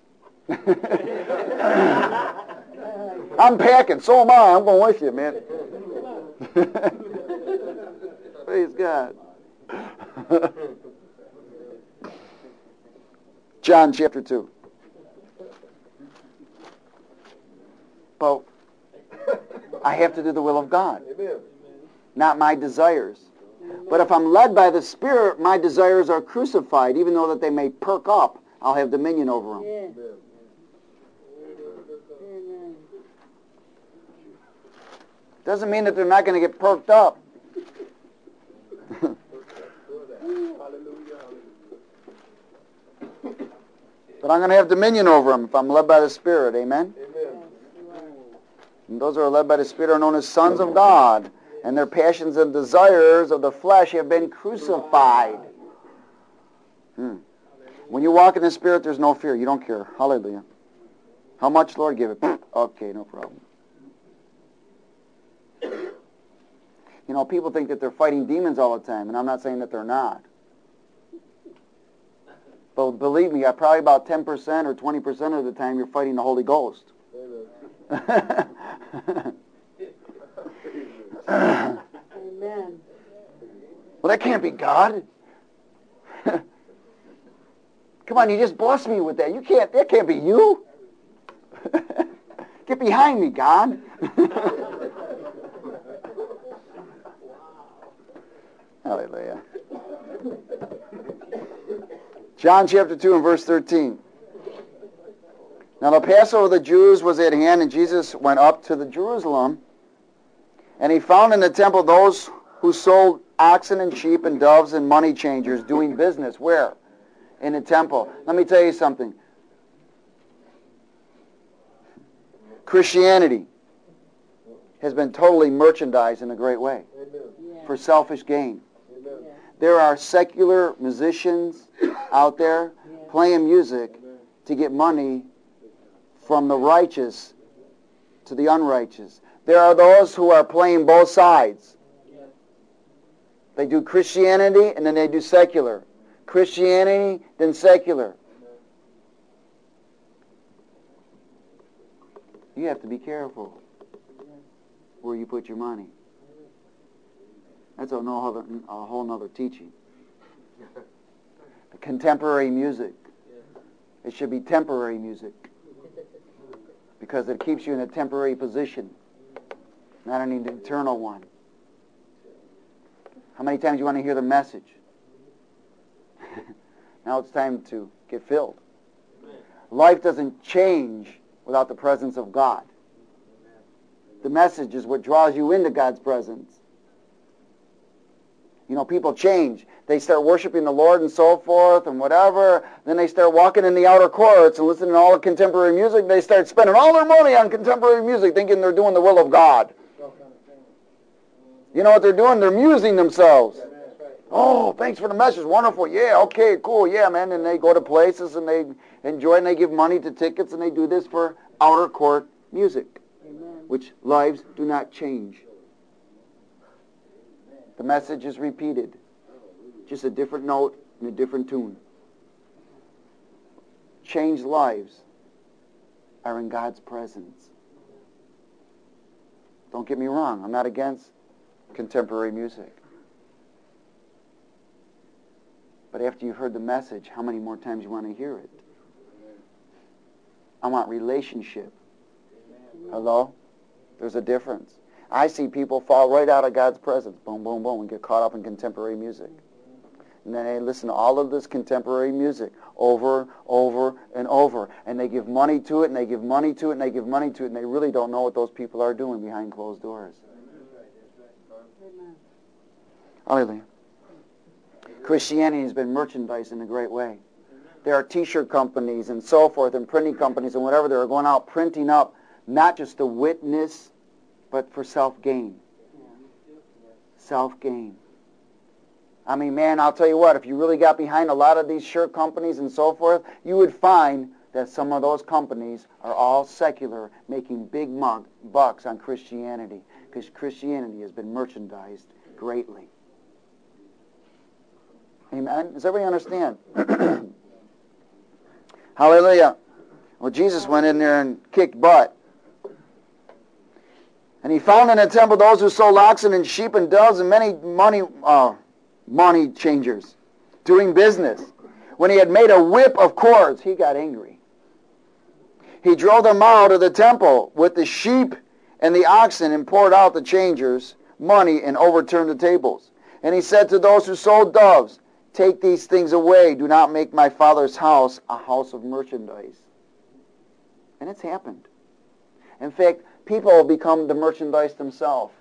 I'm packing. So am I. I'm going with you, man. Praise God. John chapter 2. But I have to do the will of God. Amen. Not my desires. But if I'm led by the Spirit, my desires are crucified. Even though that they may perk up, I'll have dominion over them. Yes. Amen. Amen. Doesn't mean that they're not going to get perked up. Hallelujah. But I'm going to have dominion over them if I'm led by the Spirit. Amen? Amen. And those who are led by the Spirit are known as sons of God. And their passions and desires of the flesh have been crucified. When you walk in the Spirit, there's no fear. You don't care. Hallelujah. How much, Lord? Give it. Okay, no problem. You know, people think that they're fighting demons all the time, and I'm not saying that they're not. But believe me, probably about 10% or 20% of the time you're fighting the Holy Ghost. Amen. Well, that can't be God. Come on, you just blessed me with that. That can't be you. Get behind me, God. Hallelujah. John chapter 2 and verse 13. Now the Passover of the Jews was at hand, and Jesus went up to the Jerusalem, and he found in the temple those who sold oxen and sheep and doves and money changers doing business. Where? In the temple. Let me tell you something. Christianity has been totally merchandised in a great way for selfish gain. There are secular musicians out there playing music to get money from the righteous to the unrighteous. There are those who are playing both sides. They do Christianity and then they do secular. Christianity, then secular. You have to be careful where you put your money. That's a whole other teaching. The contemporary music. It should be temporary music. Because it keeps you in a temporary position, not an eternal one. How many times do you want to hear the message? Now it's time to get filled. Life doesn't change without the presence of God. The message is what draws you into God's presence. You know, people change. They start worshiping the Lord and so forth and whatever. Then they start walking in the outer courts and listening to all the contemporary music. They start spending all their money on contemporary music thinking they're doing the will of God. You know what they're doing? They're amusing themselves. Oh, thanks for the message. Wonderful. Yeah, okay, cool. Yeah, man. And they go to places and they enjoy and they give money to tickets and they do this for outer court music, which lives do not change. The message is repeated. Just a different note and a different tune. Changed lives are in God's presence. Don't get me wrong. I'm not against contemporary music. But after you've heard the message, how many more times you want to hear it? I want relationship. Hello? There's a difference. I see people fall right out of God's presence, boom, boom, boom, and get caught up in contemporary music. And then they listen to all of this contemporary music over, and over. And they give money to it, and they give money to it, and they give money to it, and they really don't know what those people are doing behind closed doors. Hallelujah. Christianity has been merchandised in a great way. There are T-shirt companies and so forth, and printing companies and whatever that are going out printing up not just to witness, but for self-gain. Self-gain. I mean, man, I'll tell you what, if you really got behind a lot of these shirt companies and so forth, you would find that some of those companies are all secular, making big bucks on Christianity, because Christianity has been merchandised greatly. Amen? Does everybody understand? Hallelujah. Well, Jesus went in there and kicked butt. And he found in the temple those who sold oxen and sheep and doves and many money changers doing business. When he had made a whip of cords, he got angry. He drove them out of the temple with the sheep and the oxen and poured out the changers' money and overturned the tables. And he said to those who sold doves, take these things away. Do not make my Father's house a house of merchandise. And it's happened. In fact, people become the merchandise themselves.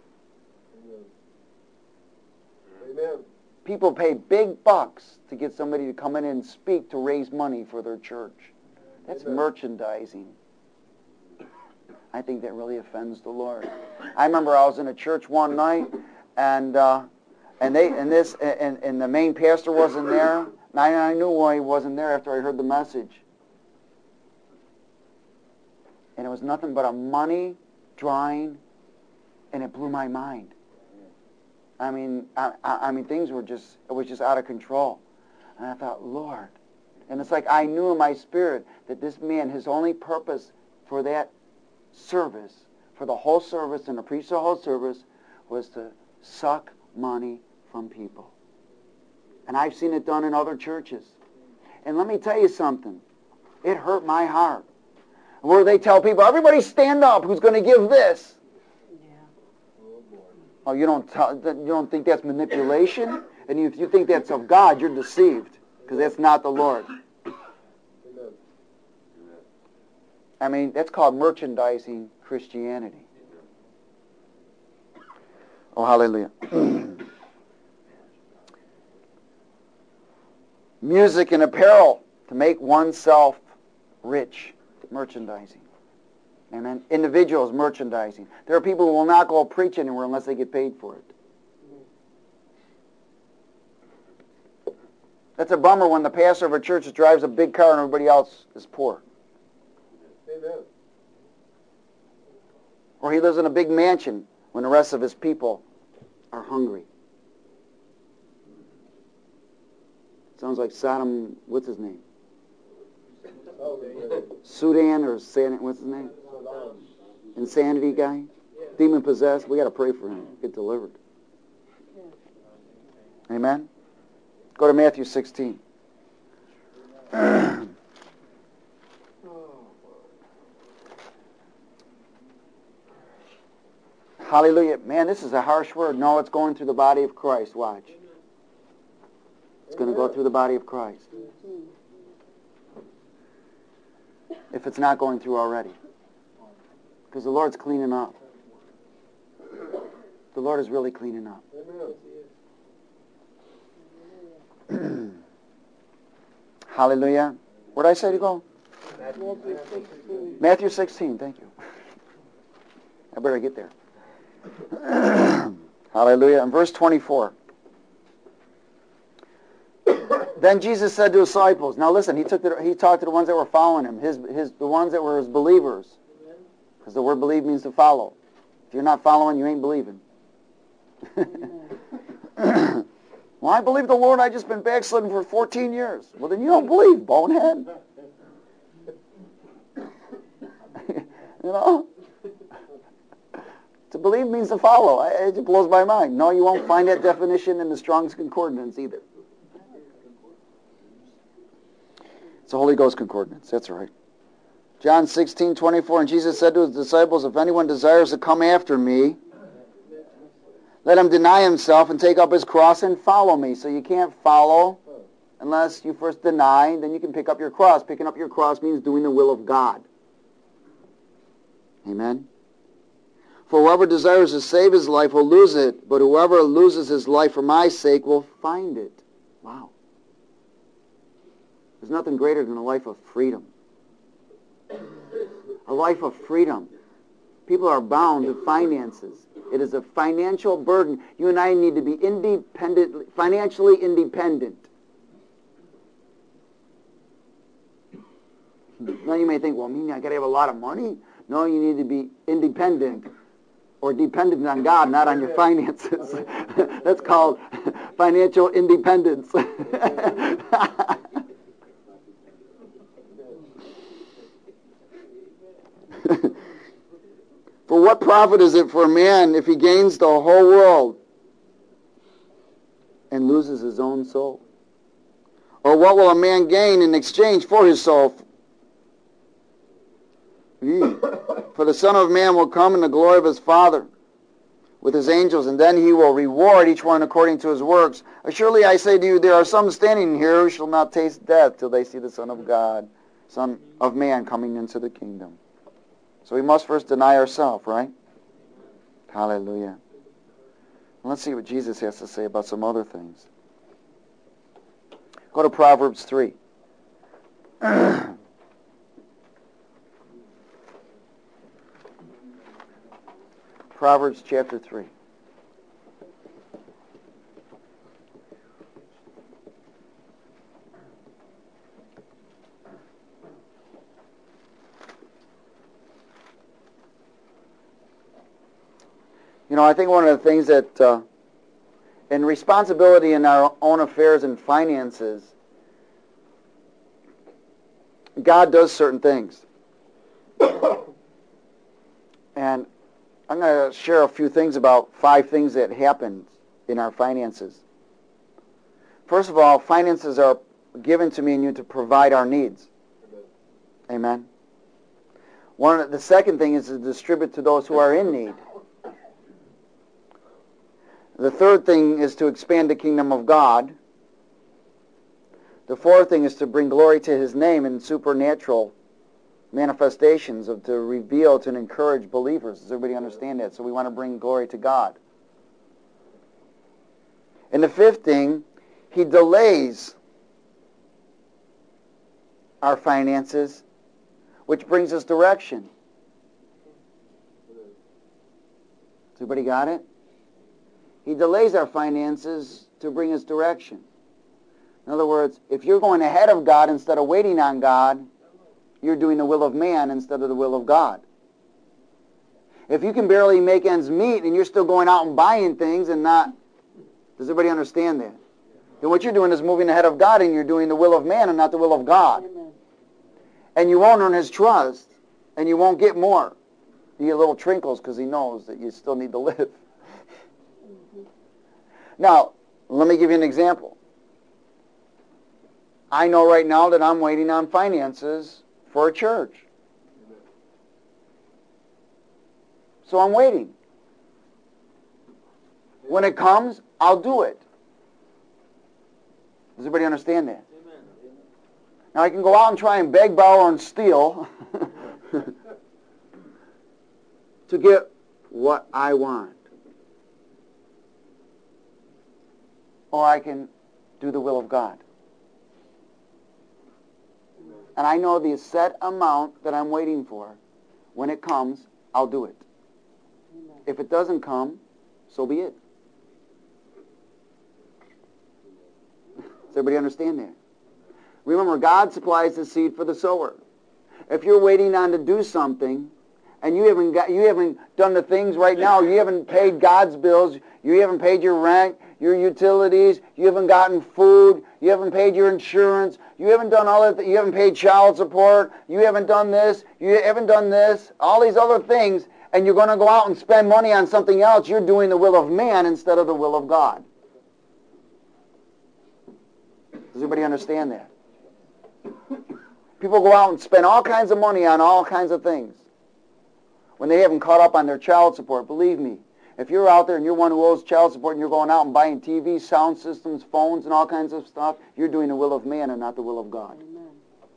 Amen. People pay big bucks to get somebody to come in and speak to raise money for their church. That's merchandising. I think that really offends the Lord. I remember I was in a church one night, and the main pastor wasn't there. And I knew why he wasn't there after I heard the message. And it was nothing but a money drawing, and it blew my mind. I mean, things were it was just out of control. And I thought, Lord. And it's like I knew in my spirit that this man, his only purpose for that service, for the whole service and to preach the whole service, was to suck money from people. And I've seen it done in other churches. And let me tell you something. It hurt my heart. Where they tell people, everybody stand up, who's going to give this? Oh, you don't think that's manipulation? And if you think that's of God, you're deceived, because that's not the Lord. I mean, that's called merchandising Christianity. Oh, hallelujah. Music and apparel to make oneself rich. Merchandising. Amen. Individuals merchandising. There are people who will not go preach anywhere unless they get paid for it. That's a bummer when the pastor of a church drives a big car and everybody else is poor. Amen. Or he lives in a big mansion when the rest of his people are hungry. Sounds like Saddam, what's his name? Sudan or what's his name? Insanity guy? Demon possessed. We got to pray for him. Get delivered. Amen? Go to Matthew 16. Hallelujah. Man, this is a harsh word. No, it's going through the body of Christ. Watch. It's going to go through the body of Christ. If it's not going through already. Because the Lord's cleaning up. The Lord is really cleaning up. Hallelujah. Where did I say to go? Matthew 16. Thank you. I better get there. Hallelujah. In verse 24. Then Jesus said to his disciples, now listen, he talked to the ones that were following him, the ones that were his believers. Because the word believe means to follow. If you're not following, you ain't believing. Well, I believe the Lord, I've just been backsliding for 14 years. Well, then you don't believe, bonehead. You know? To believe means to follow. It just blows my mind. No, you won't find that definition in the Strong's Concordance either. It's a Holy Ghost Concordance. That's right. John 16:24, and Jesus said to his disciples, if anyone desires to come after me, let him deny himself and take up his cross and follow me. So you can't follow unless you first deny, then you can pick up your cross. Picking up your cross means doing the will of God. Amen? For whoever desires to save his life will lose it, but whoever loses his life for my sake will find it. Wow. There's nothing greater than a life of freedom. A life of freedom. People are bound to finances. It is a financial burden. You and I need to be financially independent. Now you may think, well, I got to have a lot of money. No, you need to be independent or dependent on God, not on your finances. That's called financial independence. For what profit is it for a man if he gains the whole world and loses his own soul? Or what will a man gain in exchange for his soul? For the Son of Man will come in the glory of his Father with his angels, and then he will reward each one according to his works. Surely I say to you, there are some standing here who shall not taste death till they see the Son of God, Son of Man, coming into the kingdom. So we must first deny ourselves, right? Hallelujah. Let's see what Jesus has to say about some other things. Go to Proverbs 3. Proverbs chapter 3. You know, I think one of the things that in responsibility in our own affairs and finances, God does certain things. And I'm going to share a few things about 5 things that happened in our finances. First of all, finances are given to me and you to provide our needs. Amen. The second thing is to distribute to those who are in need. The third thing is to expand the kingdom of God. The fourth thing is to bring glory to his name in supernatural manifestations, to reveal, to encourage believers. Does everybody understand that? So we want to bring glory to God. And the fifth thing, he delays our finances, which brings us direction. Has everybody got it? He delays our finances to bring us direction. In other words, if you're going ahead of God instead of waiting on God, you're doing the will of man instead of the will of God. If you can barely make ends meet and you're still going out and buying things and not... Does everybody understand that? Then what you're doing is moving ahead of God and you're doing the will of man and not the will of God. Amen. And you won't earn his trust and you won't get more. You get little trinkles because he knows that you still need to live. Now, let me give you an example. I know right now that I'm waiting on finances for a church. So I'm waiting. When it comes, I'll do it. Does everybody understand that? Amen. Now I can go out and try and beg, borrow, and steal to get what I want. Or I can do the will of God. And I know the set amount that I'm waiting for. When it comes, I'll do it. Amen. If it doesn't come, so be it. Does everybody understand that? Remember, God supplies the seed for the sower. If you're waiting on to do something, and you haven't done the things right now, you haven't paid God's bills, you haven't paid your rent, your utilities, you haven't gotten food, you haven't paid your insurance, you haven't done all that, you haven't paid child support, you haven't done this, you haven't done this, all these other things, and you're going to go out and spend money on something else, you're doing the will of man instead of the will of God. Does everybody understand that? People go out and spend all kinds of money on all kinds of things when they haven't caught up on their child support. Believe me, if you're out there and you're one who owes child support and you're going out and buying TVs, sound systems, phones, and all kinds of stuff, you're doing the will of man and not the will of God. Amen.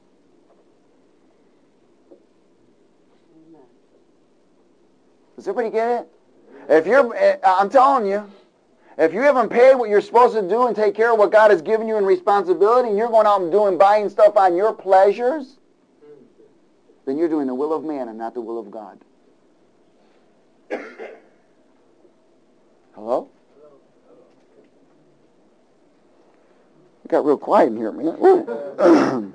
Amen. Does everybody get it? I'm telling you, if you haven't paid what you're supposed to do and take care of what God has given you in responsibility, and you're going out and buying stuff on your pleasures, then you're doing the will of man and not the will of God. Hello? It got real quiet in here, man.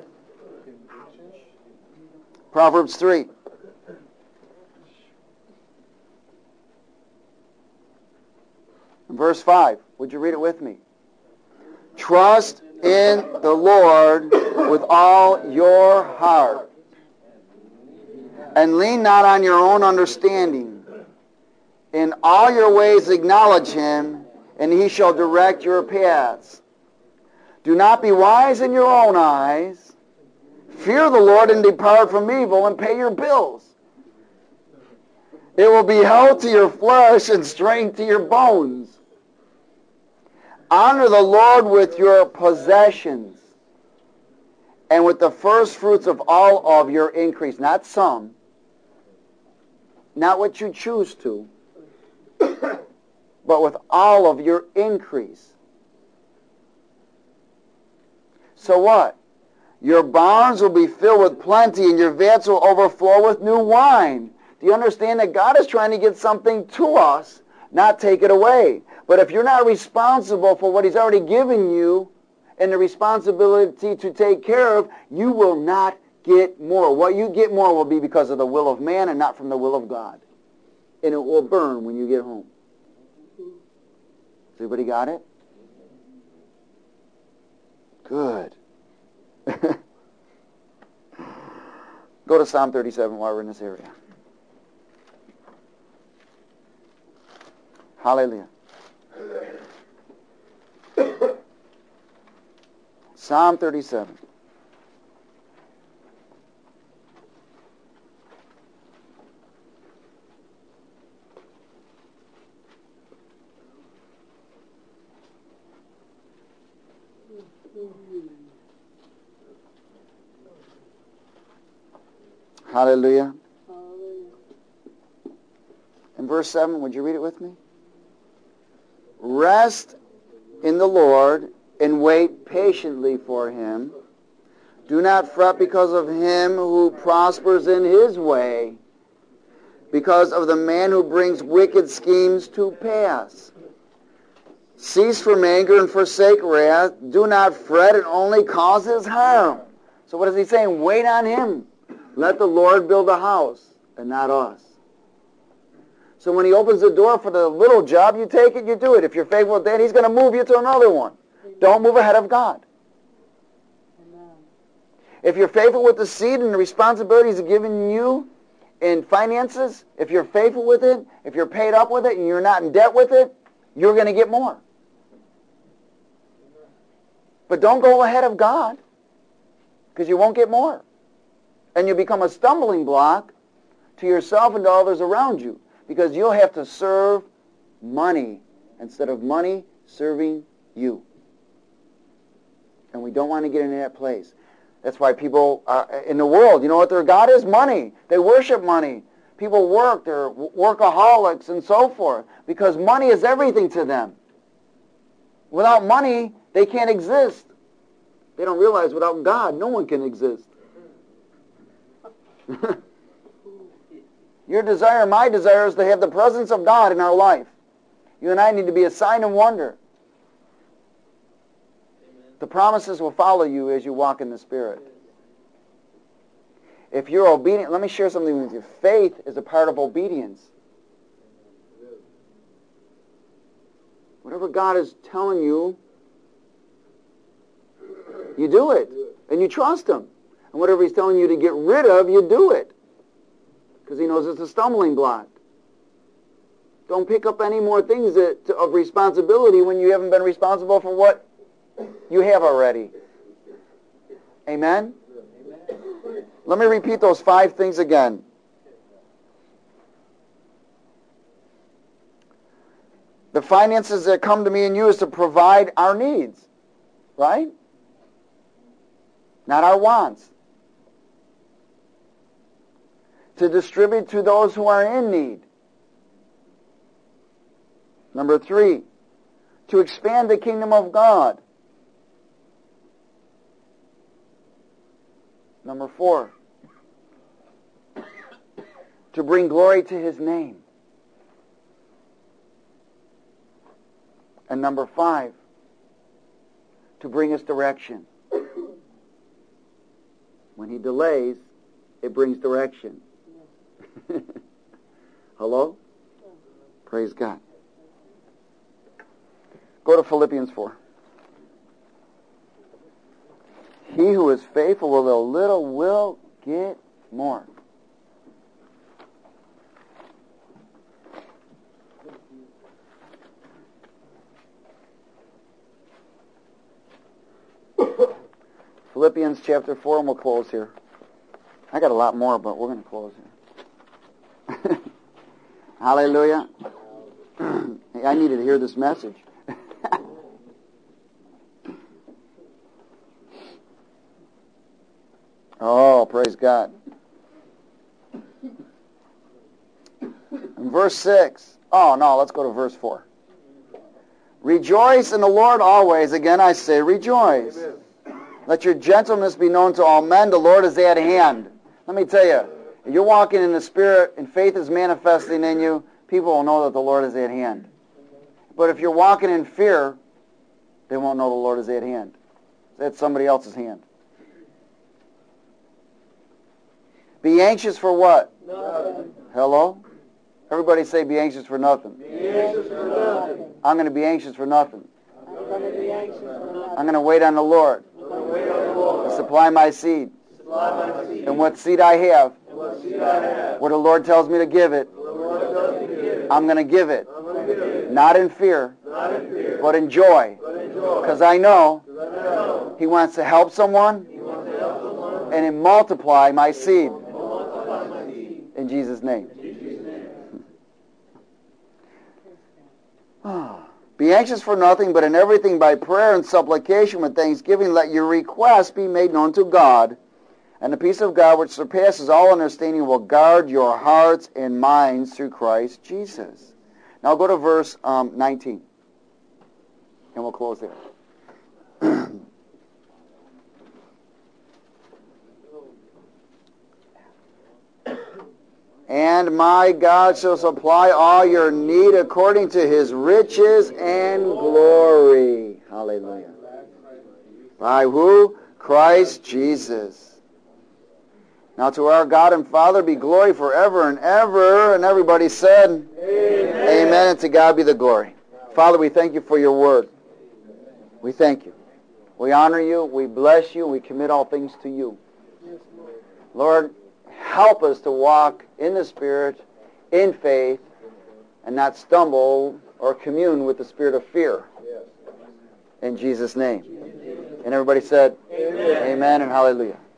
Proverbs 3. Verse 5. Would you read it with me? Trust in the Lord with all your heart, and lean not on your own understanding. In all your ways acknowledge him, and he shall direct your paths. Do not be wise in your own eyes. Fear the Lord and depart from evil, and pay your bills. It will be health to your flesh and strength to your bones. Honor the Lord with your possessions and with the first fruits of all of your increase. Not some. Not what you choose to. But with all of your increase. So what? Your barns will be filled with plenty and your vats will overflow with new wine. Do you understand that God is trying to get something to us, not take it away? But if you're not responsible for what He's already given you and the responsibility to take care of, you will not get more. What you get more will be because of the will of man and not from the will of God. And it will burn when you get home. Has everybody got it? Good. Go to Psalm 37 while we're in this area. Hallelujah. Psalm 37. Hallelujah. In verse 7, would you read it with me? Rest in the Lord and wait patiently for Him. Do not fret because of him who prospers in his way, because of the man who brings wicked schemes to pass. Cease from anger and forsake wrath. Do not fret, it only causes harm. So what is he saying? Wait on Him. Let the Lord build a house and not us. So when He opens the door for the little job, you take it, you do it. If you're faithful with that, He's going to move you to another one. Don't move ahead of God. Amen. If you're faithful with the seed and the responsibilities He's given you in finances, if you're faithful with it, if you're paid up with it, and you're not in debt with it, you're going to get more. But don't go ahead of God, because you won't get more. And you become a stumbling block to yourself and to others around you, because you'll have to serve money instead of money serving you. And we don't want to get into that place. That's why people in the world, you know what their God is? Money. They worship money. People work. They're workaholics and so forth, because money is everything to them. Without money, they can't exist. They don't realize without God, no one can exist. Your desire, my desire, is to have the presence of God in our life. You and I need to be a sign and wonder. Amen. The promises will follow you as you walk in the Spirit. If you're obedient, let me share something with you. Faith is a part of obedience. Whatever God is telling you, you do it. And you trust Him. And whatever He's telling you to get rid of, you do it. Because He knows it's a stumbling block. Don't pick up any more things of responsibility when you haven't been responsible for what you have already. Amen? Amen. Let me repeat those 5 things again. The finances that come to me and you is to provide our needs. Right? Not our wants. To distribute to those who are in need. Number 3, to expand the kingdom of God. Number 4, to bring glory to His name. And number 5, to bring us direction. When He delays, it brings direction. Hello? Praise God. Go to Philippians 4. He who is faithful with a little will get more. Philippians chapter 4, and we'll close here. I got a lot more, but we're going to close here. Hallelujah. Hey, I needed to hear this message. Oh, praise God. In verse 6. Oh, no, let's go to verse 4. Rejoice in the Lord always. Again, I say rejoice. Amen. Let your gentleness be known to all men. The Lord is at hand. Let me tell you, if you're walking in the Spirit and faith is manifesting in you, people will know that the Lord is at hand. But if you're walking in fear, they won't know the Lord is at hand. That's somebody else's hand. Be anxious for what? Nothing. Hello? Everybody say be anxious for nothing. Be anxious for nothing. I'm going to be anxious for nothing. I'm going to be anxious for nothing. I'm going to wait on the Lord I'm going to wait on the Lord. to supply my seed. Supply my seed. And what seed I have, And what seed I have. where the Lord tells me to give it, The Lord tells me to give it. I'm going to give it. I'm going to give it. Not in fear, Not in fear. but in joy. But in joy. Because I know Because I know He wants to help someone He wants to help someone. and multiply my seed. And multiply my seed. In Jesus' name. In Jesus' name. Be anxious for nothing, but in everything by prayer and supplication with thanksgiving, let your requests be made known to God. And the peace of God, which surpasses all understanding, will guard your hearts and minds through Christ Jesus. Now go to verse 19. And we'll close there. And my God shall supply all your need according to His riches and glory. Hallelujah. By who? Christ Jesus. Now to our God and Father be glory forever and ever. And everybody said, Amen. Amen. And to God be the glory. Father, we thank you for your word. We thank you. We honor you. We bless you. We commit all things to you. Lord, help us to walk in the Spirit, in faith, and not stumble or commune with the spirit of fear. In Jesus' name. And everybody said, Amen, Amen and hallelujah.